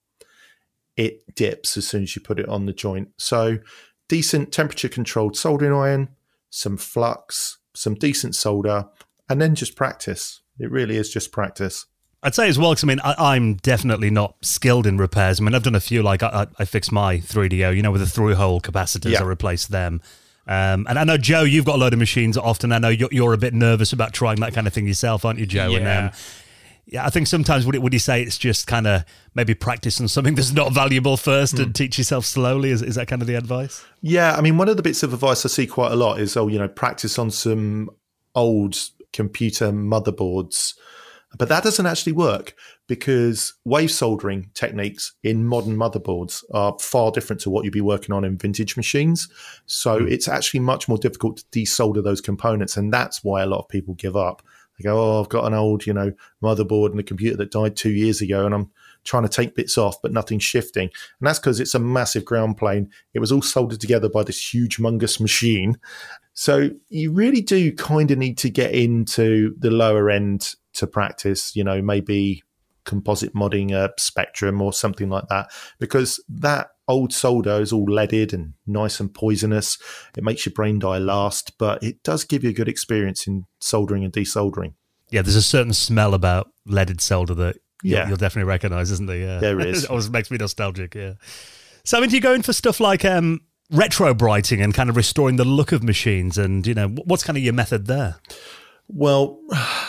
Speaker 9: it dips as soon as you put it on the joint. So decent temperature controlled soldering iron, some flux, some decent solder, and then just practice. It really is just practice.
Speaker 3: I'd say as well, because I mean, I, I'm definitely not skilled in repairs. I mean, I've done a few, like I, I fixed my three D O, you know, with the through-hole capacitors, yeah. I replaced them. Um, and I know, Joe, you've got a load of machines often. I know you're, you're a bit nervous about trying that kind of thing yourself, aren't you, Joe?
Speaker 7: Yeah.
Speaker 3: And, um, yeah, I think sometimes would, it, would you say it's just kind of maybe practice on something that's not valuable first mm. and teach yourself slowly? Is, is that kind of the advice?
Speaker 9: Yeah, I mean, one of the bits of advice I see quite a lot is, oh, you know, practice on some old computer motherboards. But that doesn't actually work because wave soldering techniques in modern motherboards are far different to what you'd be working on in vintage machines. So mm. it's actually much more difficult to desolder those components. And that's why a lot of people give up. They go, oh, I've got an old, you know, motherboard and a computer that died two years ago and I'm trying to take bits off, but nothing's shifting. And that's because it's a massive ground plane. It was all soldered together by this huge, humongous machine. So you really do kind of need to get into the lower end to practice, you know, maybe composite modding a Spectrum or something like that, because that old solder is all leaded and nice and poisonous. It makes your brain die last, but it does give you a good experience in soldering and desoldering.
Speaker 3: Yeah, there's a certain smell about leaded solder that you'll,
Speaker 9: yeah.
Speaker 3: you'll definitely recognize, isn't there? Yeah.
Speaker 9: There is.
Speaker 3: It always makes me nostalgic, yeah. So, I mean, do you go in for stuff like um, retro brighting and kind of restoring the look of machines? And, you know, what's kind of your method there?
Speaker 9: Well,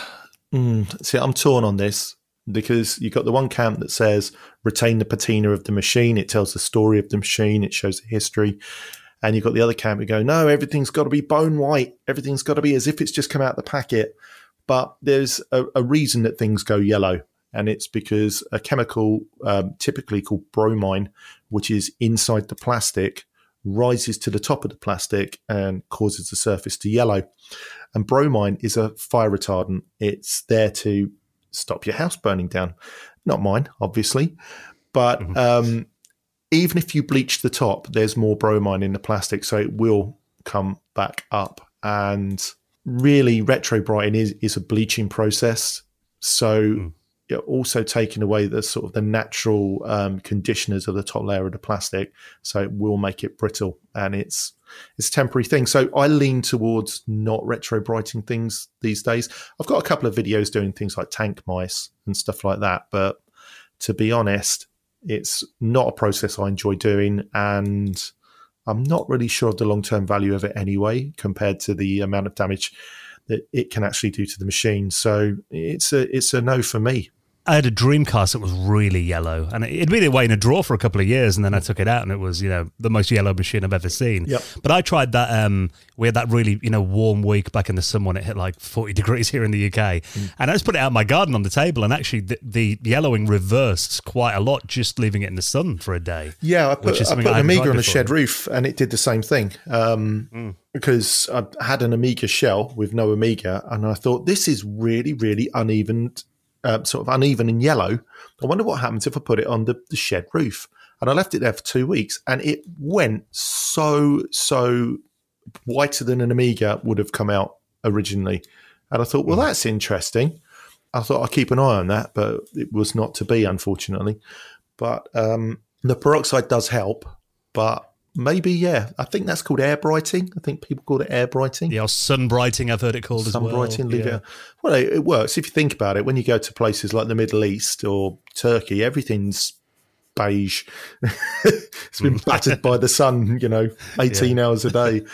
Speaker 9: mm, see, I'm torn on this because you've got the one camp that says retain the patina of the machine. It tells the story of the machine. It shows the history. And you've got the other camp who go, no, everything's got to be bone white. Everything's got to be as if it's just come out the packet. But there's a, a reason that things go yellow. And it's because a chemical um, typically called bromine, which is inside the plastic, rises to the top of the plastic and causes the surface to yellow. And bromine is a fire retardant. It's there to stop your house burning down. Not mine, obviously. But mm-hmm. um, even if you bleach the top, there's more bromine in the plastic, so it will come back up. And really, retro brighting is, is a bleaching process. So mm. you're also taking away the sort of the natural um, conditioners of the top layer of the plastic, so it will make it brittle. And it's it's a temporary thing. So I lean towards not retro brighting things these days. I've got a couple of videos doing things like tank mice and stuff like that. But to be honest, it's not a process I enjoy doing. And I'm not really sure of the long-term value of it anyway, compared to the amount of damage that it can actually do to the machine. So it's a, it's a no for me.
Speaker 3: I had a Dreamcast that was really yellow, and it'd been away in a drawer for a couple of years, and then I took it out, and it was, you know, the most yellow machine I've ever seen.
Speaker 9: Yep.
Speaker 3: But I tried that. Um, we had that really, you know, warm week back in the summer when it hit like forty degrees here in the U K, mm. and I just put it out in my garden on the table, and actually the, the yellowing reversed quite a lot just leaving it in the sun for a day.
Speaker 9: Yeah, I put, I put an Amiga on a shed roof, and it did the same thing. Um, mm. Because I had an Amiga shell with no Amiga, and I thought, this is really, really uneven. Uh, sort of uneven and yellow. I wonder what happens if I put it on the, the shed roof. And I left it there for two weeks and it went so, so whiter than an Amiga would have come out originally. And I thought, well, that's interesting. I thought I'll keep an eye on that, but it was not to be, unfortunately. But um, the peroxide does help, but maybe, yeah. I think that's called air brighting. I think people call it air brighting.
Speaker 3: Yeah, or sun brighting, I've heard it called
Speaker 9: sun
Speaker 3: as well.
Speaker 9: Sun brighting,
Speaker 3: yeah.
Speaker 9: Well, it, it works. If you think about it, when you go to places like the Middle East or Turkey, everything's beige. It's been battered by the sun, you know, eighteen yeah. hours a day.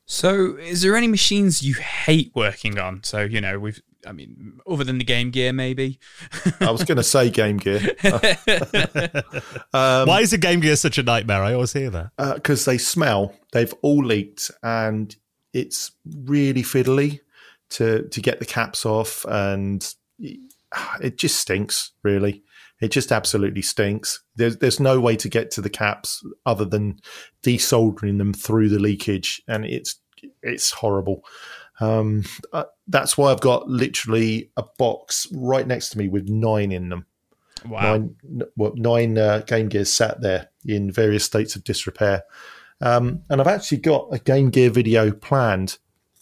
Speaker 4: So, is there any machines you hate working on? So, you know, we've, I mean, other than the Game Gear, maybe.
Speaker 9: I was going to say Game Gear. um,
Speaker 3: Why is the Game Gear such a nightmare? I always hear that.
Speaker 9: Because uh, they smell. They've all leaked, and it's really fiddly to to get the caps off, and it just stinks. Really, it just absolutely stinks. There's there's no way to get to the caps other than desoldering them through the leakage, and it's it's horrible. Um, uh, that's why I've got literally a box right next to me with nine in them.
Speaker 4: Wow.
Speaker 9: Nine, well, nine uh, Game Gears sat there in various states of disrepair. Um, and I've actually got a Game Gear video planned.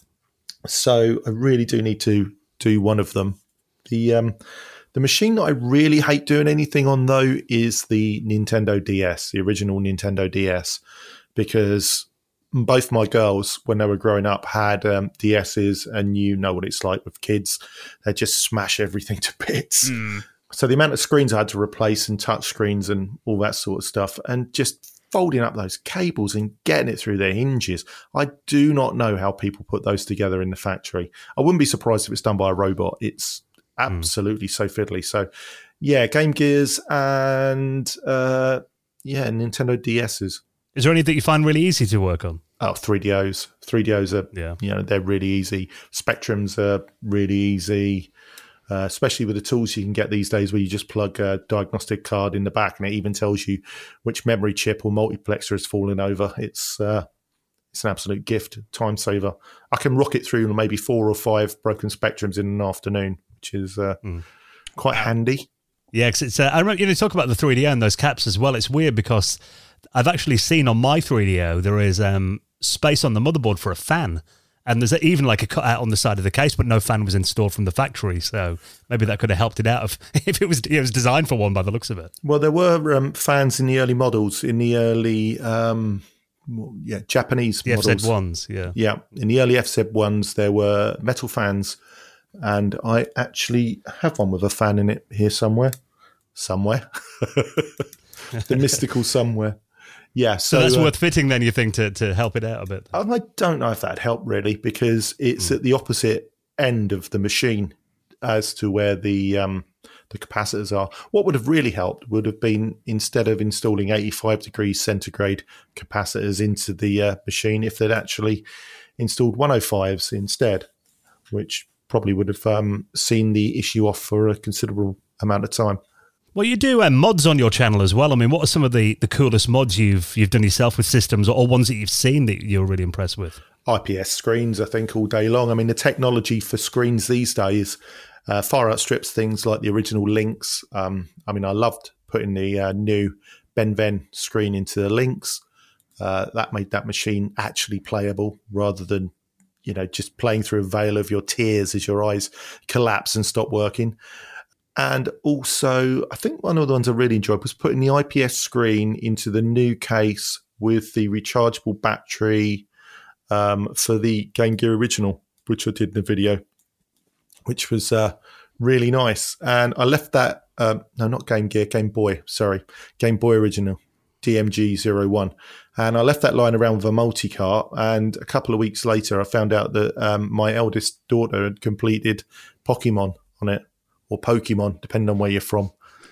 Speaker 9: So I really do need to do one of them. The um, the machine that I really hate doing anything on, though, is the Nintendo D S, the original Nintendo D S, because both my girls, when they were growing up, had um, D S's, and you know what it's like with kids. They just smash everything to bits.
Speaker 4: Mm.
Speaker 9: So the amount of screens I had to replace and touch screens and all that sort of stuff, and just folding up those cables and getting it through their hinges. I do not know how people put those together in the factory. I wouldn't be surprised if it's done by a robot. It's absolutely mm. so fiddly. So yeah, Game Gears and uh, yeah, Nintendo D S's.
Speaker 3: Is there any that you find really easy to work on?
Speaker 9: Oh, three D Os. three D Os are, yeah. you know, they're really easy. Spectrums are really easy, uh, especially with the tools you can get these days where you just plug a diagnostic card in the back and it even tells you which memory chip or multiplexer has fallen over. It's uh, it's an absolute gift, time saver. I can rock it through maybe four or five broken Spectrums in an afternoon, which is uh, mm. quite handy.
Speaker 3: Yeah, because it's. Uh, I remember you know talk about the three D O and those caps as well. It's weird because I've actually seen on my three D O there is um, space on the motherboard for a fan, and there's even like a cutout on the side of the case, but no fan was installed from the factory. So maybe that could have helped it out if, if it was it was designed for one by the looks of it.
Speaker 9: Well, there were um, fans in the early models, in the early um, yeah Japanese
Speaker 3: the
Speaker 9: models.
Speaker 3: F Z ones, yeah,
Speaker 9: yeah. In the early F Z ones, there were metal fans, and I actually have one with a fan in it here somewhere. Somewhere, the mystical somewhere. Yeah, so,
Speaker 3: so that's
Speaker 9: uh,
Speaker 3: worth fitting then, you think, to, to help it out a bit?
Speaker 9: I don't know if that'd help really, because it's mm. at the opposite end of the machine as to where the um, the capacitors are. What would have really helped would have been, instead of installing eighty-five degrees centigrade capacitors into the uh, machine, if they'd actually installed one oh fives instead, which probably would have um, seen the issue off for a considerable amount of time.
Speaker 3: Well, you do um, mods on your channel as well. I mean, what are some of the, the coolest mods you've you've done yourself with systems, or ones that you've seen that you're really impressed with?
Speaker 9: I P S screens, I think, all day long. I mean, the technology for screens these days uh, far outstrips things like the original Lynx. Um, I mean, I loved putting the uh, new Ben Ven screen into the Lynx. Uh, that made that machine actually playable rather than, you know, just playing through a veil of your tears as your eyes collapse and stop working. And also, I think one of the ones I really enjoyed was putting the I P S screen into the new case with the rechargeable battery um, for the Game Gear Original, which I did in the video, which was uh, really nice. And I left that, um, no, not Game Gear, Game Boy, sorry, Game Boy Original, D M G zero one. And I left that lying around with a multi-cart. And a couple of weeks later, I found out that um, my eldest daughter had completed Pokemon on it. Or Pokemon, depending on where you're from.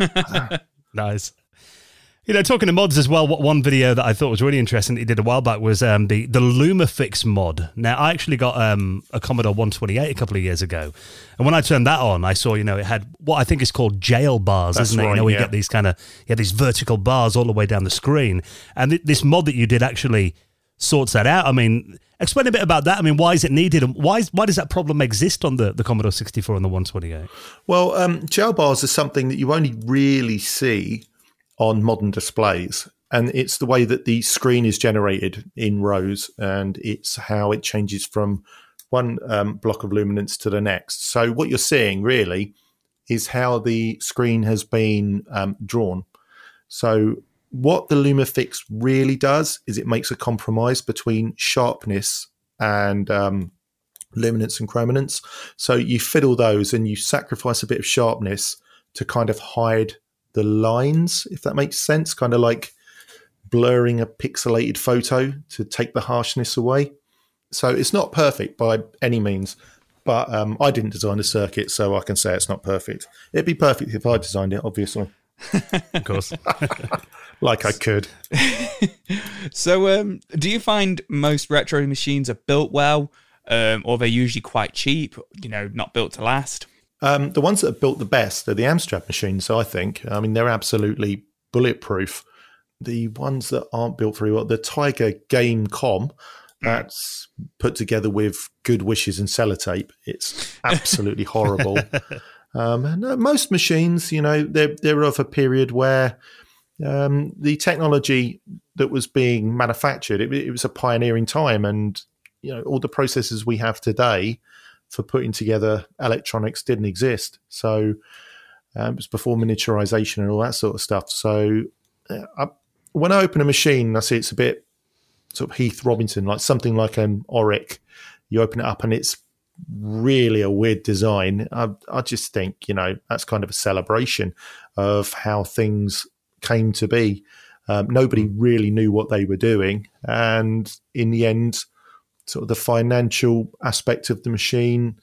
Speaker 3: Nice. You know, talking to mods as well, what one video that I thought was really interesting that he did a while back was um, the, the Lumafix mod. Now, I actually got um, a Commodore one twenty-eight a couple of years ago. And when I turned that on, I saw, you know, it had what I think is called jail bars,
Speaker 9: That's
Speaker 3: isn't it?
Speaker 9: right,
Speaker 3: you know, where
Speaker 9: yeah.
Speaker 3: you get these kind of, you have these vertical bars all the way down the screen. And th- this mod that you did actually sorts that out. I mean, explain a bit about that. I mean, why is it needed? And why, why does that problem exist on the, the Commodore sixty-four and the one twenty-eight?
Speaker 9: Well, um, jail bars are something that you only really see on modern displays. And it's the way that the screen is generated in rows, and it's how it changes from one um, block of luminance to the next. So what you're seeing really is how the screen has been um, drawn. So what the Lumafix really does is it makes a compromise between sharpness and um, luminance and chrominance. So you fiddle those and you sacrifice a bit of sharpness to kind of hide the lines, if that makes sense, kind of like blurring a pixelated photo to take the harshness away. So it's not perfect by any means, but um, I didn't design the circuit, so I can say it's not perfect. It'd be perfect if I designed it, obviously.
Speaker 3: Of course.
Speaker 9: Like I could.
Speaker 4: So um, do you find most retro machines are built well, um, or they're usually quite cheap, you know, not built to last?
Speaker 9: Um, the ones that are built the best are the Amstrad machines, I think. I mean, they're absolutely bulletproof. The ones that aren't built very well, the Tiger Game Com, that's put together with good wishes and sellotape. It's absolutely horrible. Um, and uh, most machines, you know, they're, they're of a period where um, the technology that was being manufactured, it, it was a pioneering time. And, you know, all the processes we have today for putting together electronics didn't exist. So um, it was before miniaturization and all that sort of stuff. So uh, I, when I open a machine, I see it's a bit sort of Heath Robinson, like something like an Auric. You open it up and it's really a weird design. I, I just think, you know, that's kind of a celebration of how things came to be. Um, nobody really knew what they were doing. And in the end, sort of the financial aspect of the machine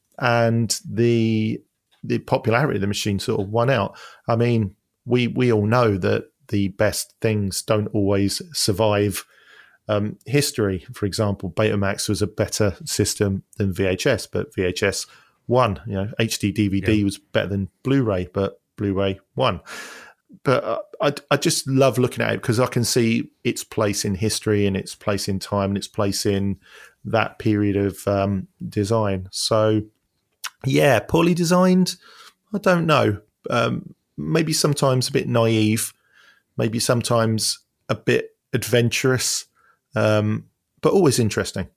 Speaker 9: and the the popularity of the machine sort of won out. I mean, we we all know that the best things don't always survive um, history. For example, Betamax was a better system than V H S, but V H S won. You know, H D D V D yeah. was better than Blu-ray, but Blu-ray won. But uh, I, I just love looking at it because I can see its place in history and its place in time and its place in that period of um, design. So, yeah, poorly designed, I don't know. Um, maybe sometimes a bit naive, maybe sometimes a bit adventurous, um, but always interesting.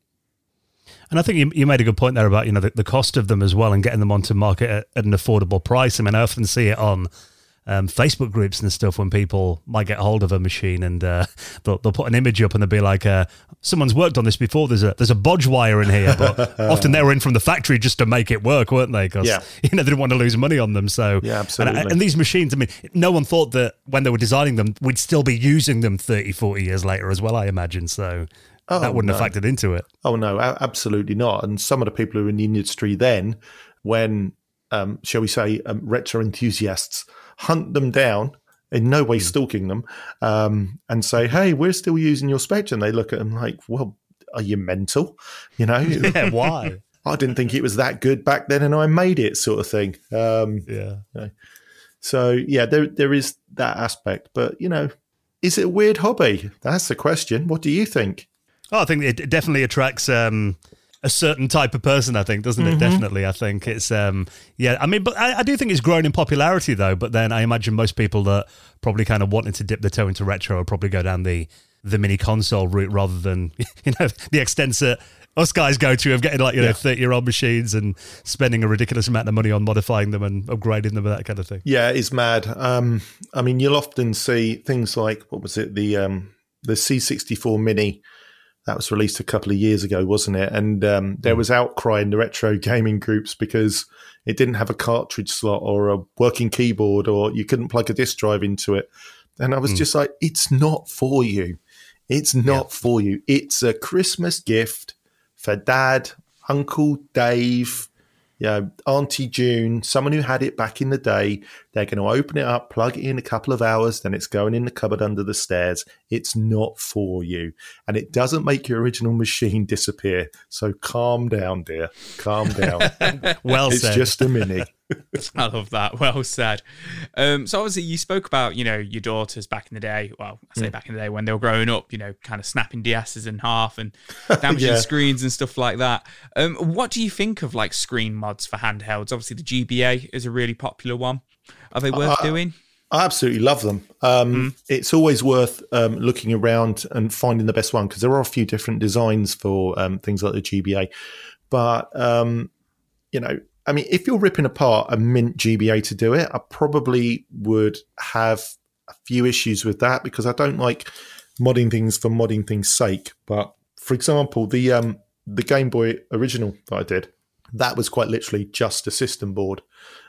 Speaker 3: And I think you, you made a good point there about, you know, the, the cost of them as well and getting them onto market at, at an affordable price. I mean, I often see it on Um, Facebook groups and stuff when people might get hold of a machine and uh, they'll, they'll put an image up and they'll be like, uh, someone's worked on this before. There's a there's a bodge wire in here, but often they were in from the factory just to make it work, weren't they? Because
Speaker 9: yeah.
Speaker 3: you know they didn't want to lose money on them. So
Speaker 9: yeah, absolutely.
Speaker 3: And, and these machines, I mean, no one thought that when they were designing them, we'd still be using them thirty, forty years later as well, I imagine. So oh, that wouldn't
Speaker 9: no.
Speaker 3: have factored into it.
Speaker 9: Oh no, absolutely not. And some of the people who were in the industry then, when um, shall we say, um, retro enthusiasts hunt them down, in no way stalking them, um, and say, hey, we're still using your Spectrum. They look at them like, well, are you mental? You know?
Speaker 3: Yeah, why?
Speaker 9: I didn't think it was that good back then and I made it, sort of thing. Um,
Speaker 3: yeah.
Speaker 9: You know. So, yeah, there there is that aspect. But, you know, is it a weird hobby? That's the question. What do you think?
Speaker 3: Oh, I think it definitely attracts um, a certain type of person, I think, doesn't it? Mm-hmm. Definitely, I think it's, um, yeah, I mean, but I, I do think it's grown in popularity, though, but then I imagine most people that probably kind of wanted to dip their toe into retro will probably go down the, the mini console route rather than, you know, the extent that us guys go to of getting like, you know, thirty-year-old machines and spending a ridiculous amount of money on modifying them and upgrading them and that kind of thing.
Speaker 9: Yeah, it's mad. Um, I mean, you'll often see things like, what was it, the um, the C sixty-four Mini. That was released a couple of years ago, wasn't it? And um, there was outcry in the retro gaming groups because it didn't have a cartridge slot or a working keyboard, or you couldn't plug a disk drive into it. And I was mm. just like, it's not for you. It's not yeah. for you. It's a Christmas gift for Dad, Uncle Dave, you know, Auntie June, someone who had it back in the day. They're going to open it up, plug it in a couple of hours, then it's going in the cupboard under the stairs. It's not for you. And it doesn't make your original machine disappear. So calm down, dear. Calm down.
Speaker 3: Well
Speaker 9: it's
Speaker 3: said.
Speaker 9: It's just a Mini.
Speaker 4: I love that. Well said. Um, so obviously you spoke about, you know, your daughters back in the day. Well, I say mm. back in the day when they were growing up, you know, kind of snapping D S's in half and damaging yeah. screens and stuff like that. Um, what do you think of like screen mods for handhelds? Obviously the G B A is a really popular one. Are they worth
Speaker 9: I,
Speaker 4: doing?
Speaker 9: I absolutely love them. Um,
Speaker 4: mm.
Speaker 9: It's always worth um, looking around and finding the best one because there are a few different designs for um, things like the G B A. But, um, you know, I mean, if you're ripping apart a mint G B A to do it, I probably would have a few issues with that because I don't like modding things for modding things' sake. But for example, the um, the Game Boy original that I did, that was quite literally just a system board.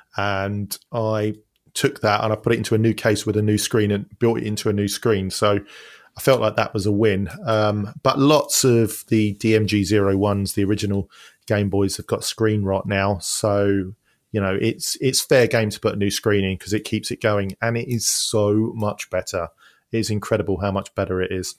Speaker 9: And I took that and I put it into a new case with a new screen and built it into a new screen. So I felt like that was a win. Um, but lots of the D M G zero ones, the original Game Boys, have got screen rot now. So, you know, it's it's fair game to put a new screen in because it keeps it going. And it is so much better. It's incredible how much better it is.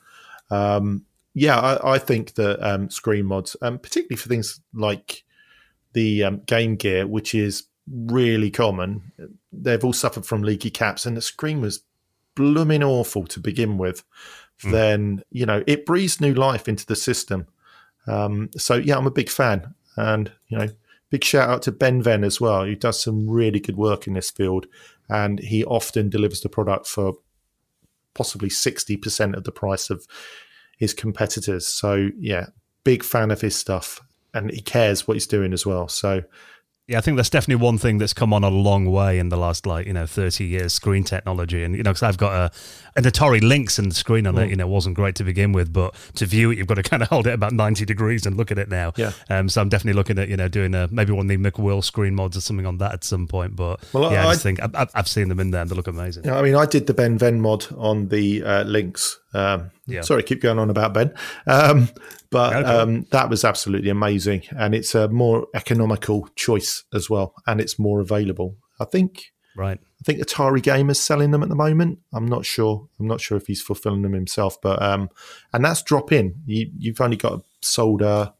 Speaker 9: Um, yeah, I, I think that um, screen mods, um, particularly for things like the um, Game Gear, which is really common, they've all suffered from leaky caps, and the screen was blooming awful to begin with. Mm. Then, you know, it breathes new life into the system. Um, so, yeah, I'm a big fan. And, you know, big shout out to Ben Venn as well, who does some really good work in this field. And he often delivers the product for possibly sixty percent of the price of his competitors. So, yeah, big fan of his stuff. And he cares what he's doing as well. So,
Speaker 3: yeah, I think that's definitely one thing that's come on a long way in the last, like, you know, thirty years, screen technology. And, you know, because I've got a, an Atari Lynx and the screen on mm. it, you know, wasn't great to begin with, but to view it, you've got to kind of hold it about ninety degrees and look at it now.
Speaker 9: Yeah.
Speaker 3: Um, so I'm definitely looking at, you know, doing a, maybe one of the McWill screen mods or something on that at some point. But well, yeah, I, I just think I've, I've seen them in there and they look amazing.
Speaker 9: Yeah, I mean, I did the Ben Venn mod on the uh, Lynx. Um, yeah. Sorry, keep going on about Ben. Um, but okay. um, that was absolutely amazing. And it's a more economical choice as well. And it's more available. I think
Speaker 3: right.
Speaker 9: I think Atari Gamer's selling them at the moment. I'm not sure. I'm not sure if he's fulfilling them himself. But um, and that's drop in. You, you've only got to solder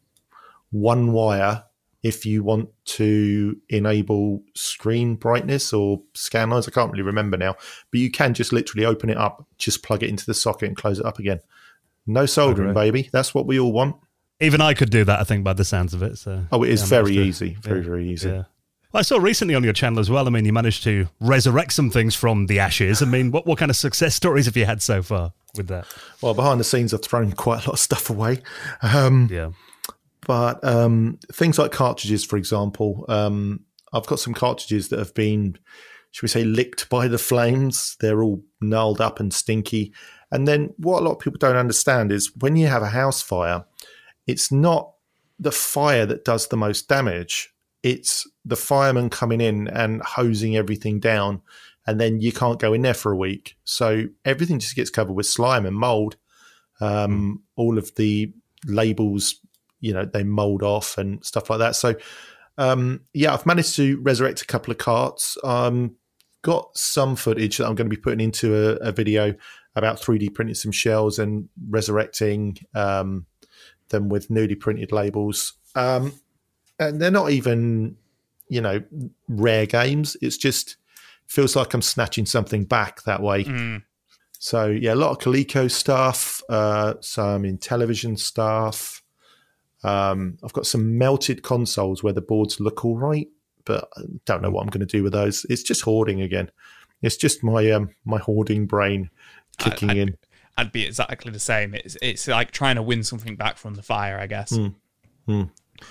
Speaker 9: one wire if you want to enable screen brightness or scan lines. I can't really remember now. But you can just literally open it up, just plug it into the socket and close it up again. No soldering, okay. baby. That's what we all want.
Speaker 3: Even I could do that, I think, by the sounds of it. So
Speaker 9: oh, it is
Speaker 3: yeah,
Speaker 9: very easy. Very, yeah. very easy.
Speaker 3: Yeah. Well, I saw recently on your channel as well, I mean, you managed to resurrect some things from the ashes. I mean, what, what kind of success stories have you had so far with that?
Speaker 9: Well, behind the scenes, I've thrown quite a lot of stuff away. Um,
Speaker 3: yeah.
Speaker 9: But um, things like cartridges, for example, um, I've got some cartridges that have been, should we say, licked by the flames. They're all gnarled up and stinky. And then what a lot of people don't understand is when you have a house fire, it's not the fire that does the most damage. It's the fireman coming in and hosing everything down, and then you can't go in there for a week. So everything just gets covered with slime and mold. Um, mm. All of the labels, you know, they mold off and stuff like that. So, um, yeah, I've managed to resurrect a couple of carts. Um, got some footage that I'm going to be putting into a, a video about three D printing some shells and resurrecting um, them with newly printed labels. Um, and they're not even, you know, rare games. It's just feels like I'm snatching something back that way. Mm. So, yeah, a lot of Coleco stuff, uh, some Intellivision stuff. Um, I've got some melted consoles where the boards look all right, but I don't know what I'm going to do with those. It's just hoarding again. It's just my um, my hoarding brain kicking
Speaker 4: I'd,
Speaker 9: in.
Speaker 4: I'd be exactly the same. It's it's like trying to win something back from the fire, I guess.
Speaker 9: Mm. Mm.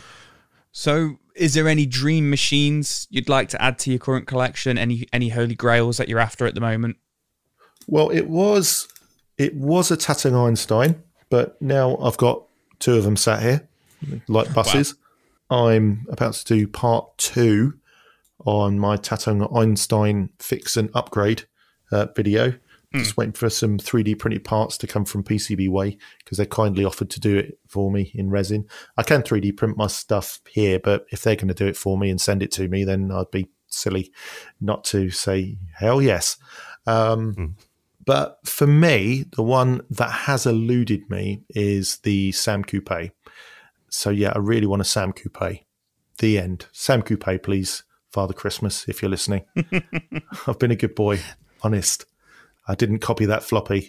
Speaker 4: So, is there any dream machines you'd like to add to your current collection? Any any holy grails that you're after at the moment?
Speaker 9: Well, it was it was a Tatung Einstein, but now I've got two of them sat here, like buses. Wow. I'm about to do part two on my Tatung Einstein fix and upgrade uh, video. Mm. Just waiting for some three D printed parts to come from PCBWay because they kindly offered to do it for me in resin. I can three D print my stuff here, but if they're going to do it for me and send it to me, then I'd be silly not to say hell yes. Um, mm. But for me, the one that has eluded me is the Sam Coupe. So, yeah, I really want a Sam Coupe. The end. Sam Coupe, please, Father Christmas, if you're listening. I've been a good boy, honest. I didn't copy that floppy.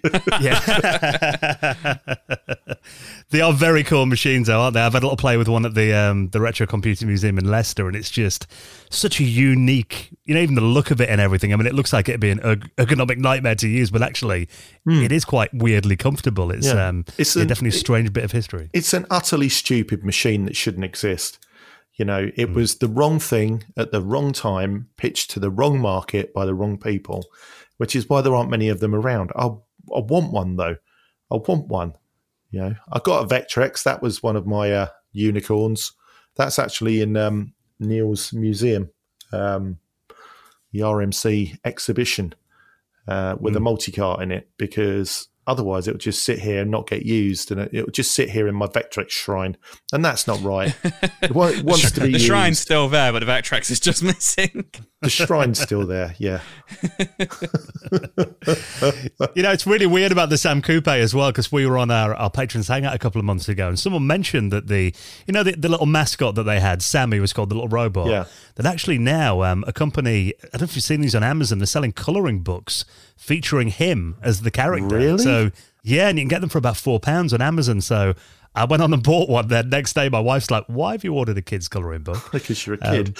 Speaker 3: Yeah. They are very cool machines, though, aren't they? I've had a little play with one at the um, the Retro Computing Museum in Leicester, and it's just such a unique, you know, even the look of it and everything. I mean, it looks like it'd be an erg- ergonomic nightmare to use, but actually mm. it is quite weirdly comfortable. It's, yeah. um, it's an, definitely a strange it, bit of history.
Speaker 9: It's an utterly stupid machine that shouldn't exist. You know, it mm. was the wrong thing at the wrong time, pitched to the wrong market by the wrong people, which is why there aren't many of them around. I, I want one, though. I want one. You know, I got a Vectrex. That was one of my uh, unicorns. That's actually in um, Neil's museum, um, the R M C exhibition uh, with mm. a multi-cart in it, because otherwise, it would just sit here and not get used, and it, it would just sit here in my Vectrex shrine, and that's not right. It, wa- it wants to be
Speaker 4: the
Speaker 9: used.
Speaker 4: shrine's still there, but the Vectrex is just missing.
Speaker 9: The shrine's still there, yeah.
Speaker 3: You know, it's really weird about the Sam Coupe as well, because we were on our, our Patrons Hangout a couple of months ago, and someone mentioned that the, you know, the, the little mascot that they had, Sammy was called, the little robot,
Speaker 9: Yeah.
Speaker 3: that actually now um, a company, I don't know if you've seen these on Amazon, they're selling colouring books featuring him as the character.
Speaker 9: Really?
Speaker 3: So, yeah, and you can get them for about four pounds on Amazon, so I went on and bought one. The next day, my wife's like, why have you ordered a kid's colouring book?
Speaker 9: Because you're a kid.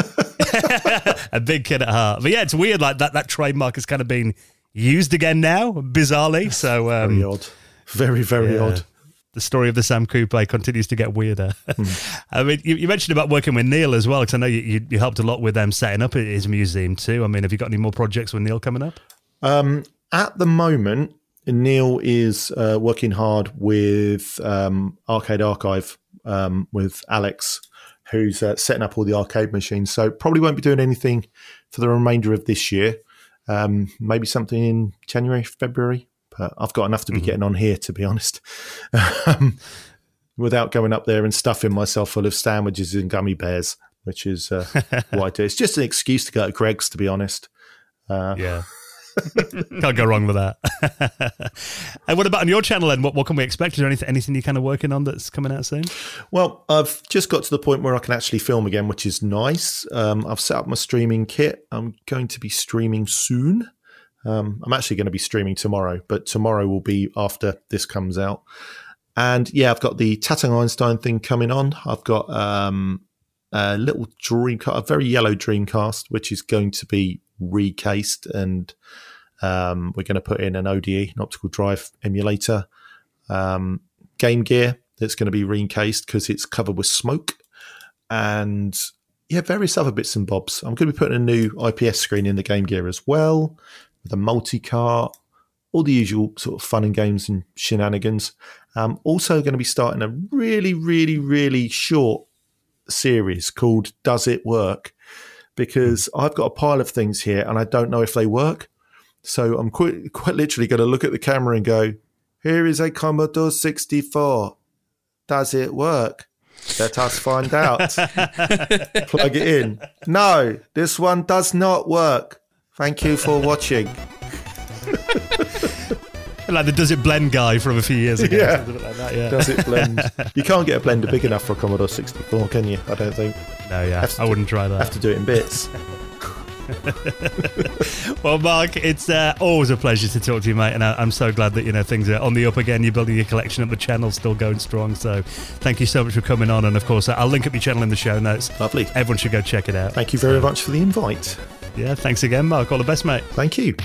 Speaker 3: Um, a big kid at heart. But yeah, it's weird, like that, that trademark has kind of been used again now, bizarrely. So um,
Speaker 9: Very odd. Very, very
Speaker 3: yeah.
Speaker 9: odd.
Speaker 3: The story of the Sam Coupe continues to get weirder. Mm. I mean, you, you mentioned about working with Neil as well, because I know you, you, you helped a lot with them setting up his museum too. I mean, have you got any more projects with Neil coming up?
Speaker 9: Um, at the moment, Neil is uh, working hard with um, Arcade Archive um, with Alex, who's uh, setting up all the arcade machines. So probably won't be doing anything for the remainder of this year. Um, maybe something in January, February. But I've got enough to be mm-hmm. getting on here, to be honest, um, without going up there and stuffing myself full of sandwiches and gummy bears, which is uh, what I do. It's just an excuse to go to Greg's, to be honest. Uh,
Speaker 3: yeah. Can't go wrong with that. And what about on your channel then? What, what can we expect? Is there anything, anything you're kind of working on that's coming out soon?
Speaker 9: Well, I've just got to the point where I can actually film again, which is nice. Um, I've set up my streaming kit. I'm going to be streaming soon. Um, I'm actually going to be streaming tomorrow, but tomorrow will be after this comes out. And yeah, I've got the Tatang Einstein thing coming on. I've got um, a little Dreamcast, a very yellow Dreamcast, which is going to be recased, and um, we're going to put in an O D E, an optical drive emulator. Um, Game Gear that's going to be recased because it's covered with smoke, and yeah, various other bits and bobs. I'm going to be putting a new I P S screen in the Game Gear as well, with a multi-cart, all the usual sort of fun and games and shenanigans. I'm also going to be starting a really, really, really short series called Does It Work? Because I've got a pile of things here and I don't know if they work. So I'm quite, quite literally going to look at the camera and go, here is a Commodore sixty-four. Does it work? Let us find out. Plug it in. No, this one does not work. Thank you for watching.
Speaker 3: Like the Does It Blend guy from a few years ago.
Speaker 9: Yeah.
Speaker 3: Like that, yeah.
Speaker 9: Does it blend? You can't get a blender big enough for a Commodore sixty-four, can you? I don't think.
Speaker 3: No, yeah. I wouldn't try that.
Speaker 9: Have to do it in bits.
Speaker 3: Well, Mark, it's uh, always a pleasure to talk to you, mate, and I, I'm so glad that you know things are on the up again. You're building your collection up, the channel's still going strong. So, thank you so much for coming on, and of course, I'll link up your channel in the show notes.
Speaker 9: Lovely.
Speaker 3: Everyone should go check it out.
Speaker 9: Thank you very so, much for the invite.
Speaker 3: Yeah, thanks again, Mark. All the best, mate.
Speaker 9: Thank you.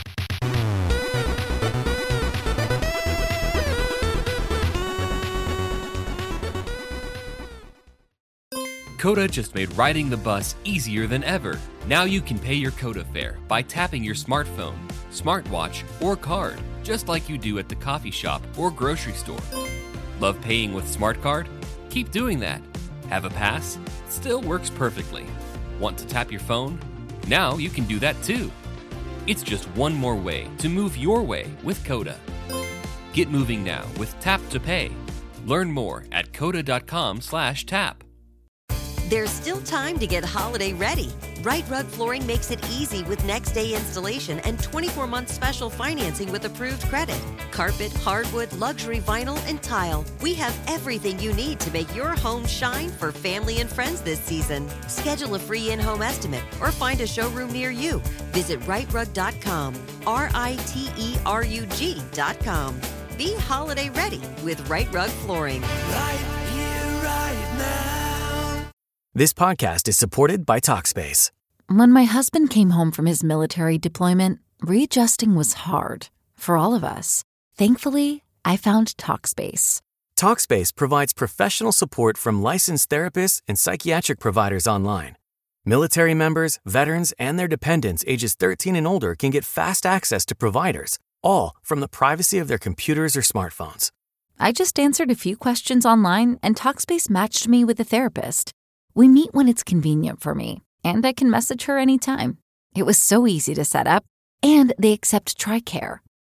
Speaker 2: Coda just made riding the bus easier than ever. Now you can pay your Coda fare by tapping your smartphone, smartwatch, or card, just like you do at the coffee shop or grocery store. Love paying with SmartCard? Keep doing that. Have a pass? Still works perfectly. Want to tap your phone? Now you can do that too. It's just one more way to move your way with Coda. Get moving now with Tap to Pay. Learn more at coda.com slash tap.
Speaker 10: There's still time to get holiday ready. Right Rug Flooring makes it easy with next day installation and twenty-four month special financing with approved credit. Carpet, hardwood, luxury vinyl, and tile. We have everything you need to make your home shine for family and friends this season. Schedule a free in-home estimate or find a showroom near you. Visit right rug dot com, R I T E R U G dot com. Be holiday ready with Right Rug Flooring.
Speaker 11: Right here, right now. This podcast is supported by Talkspace.
Speaker 12: When my husband came home from his military deployment, readjusting was hard for all of us. Thankfully, I found Talkspace.
Speaker 11: Talkspace provides professional support from licensed therapists and psychiatric providers online. Military members, veterans, and their dependents ages thirteen and older can get fast access to providers, all from the privacy of their computers or smartphones.
Speaker 12: I just answered a few questions online, and Talkspace matched me with a therapist. We meet when it's convenient for me, and I can message her anytime. It was so easy to set up, and they accept TRICARE.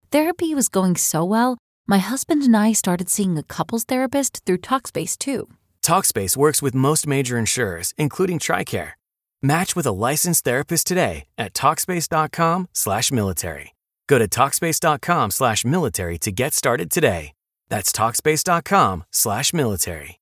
Speaker 12: Therapy was going so well, my husband and I started seeing a couples therapist through Talkspace too.
Speaker 11: Talkspace works with most major insurers, including TRICARE. Match with a licensed therapist today at Talkspace.com slash military. Go to Talkspace.com slash military to get started today. That's Talkspace.com slash military.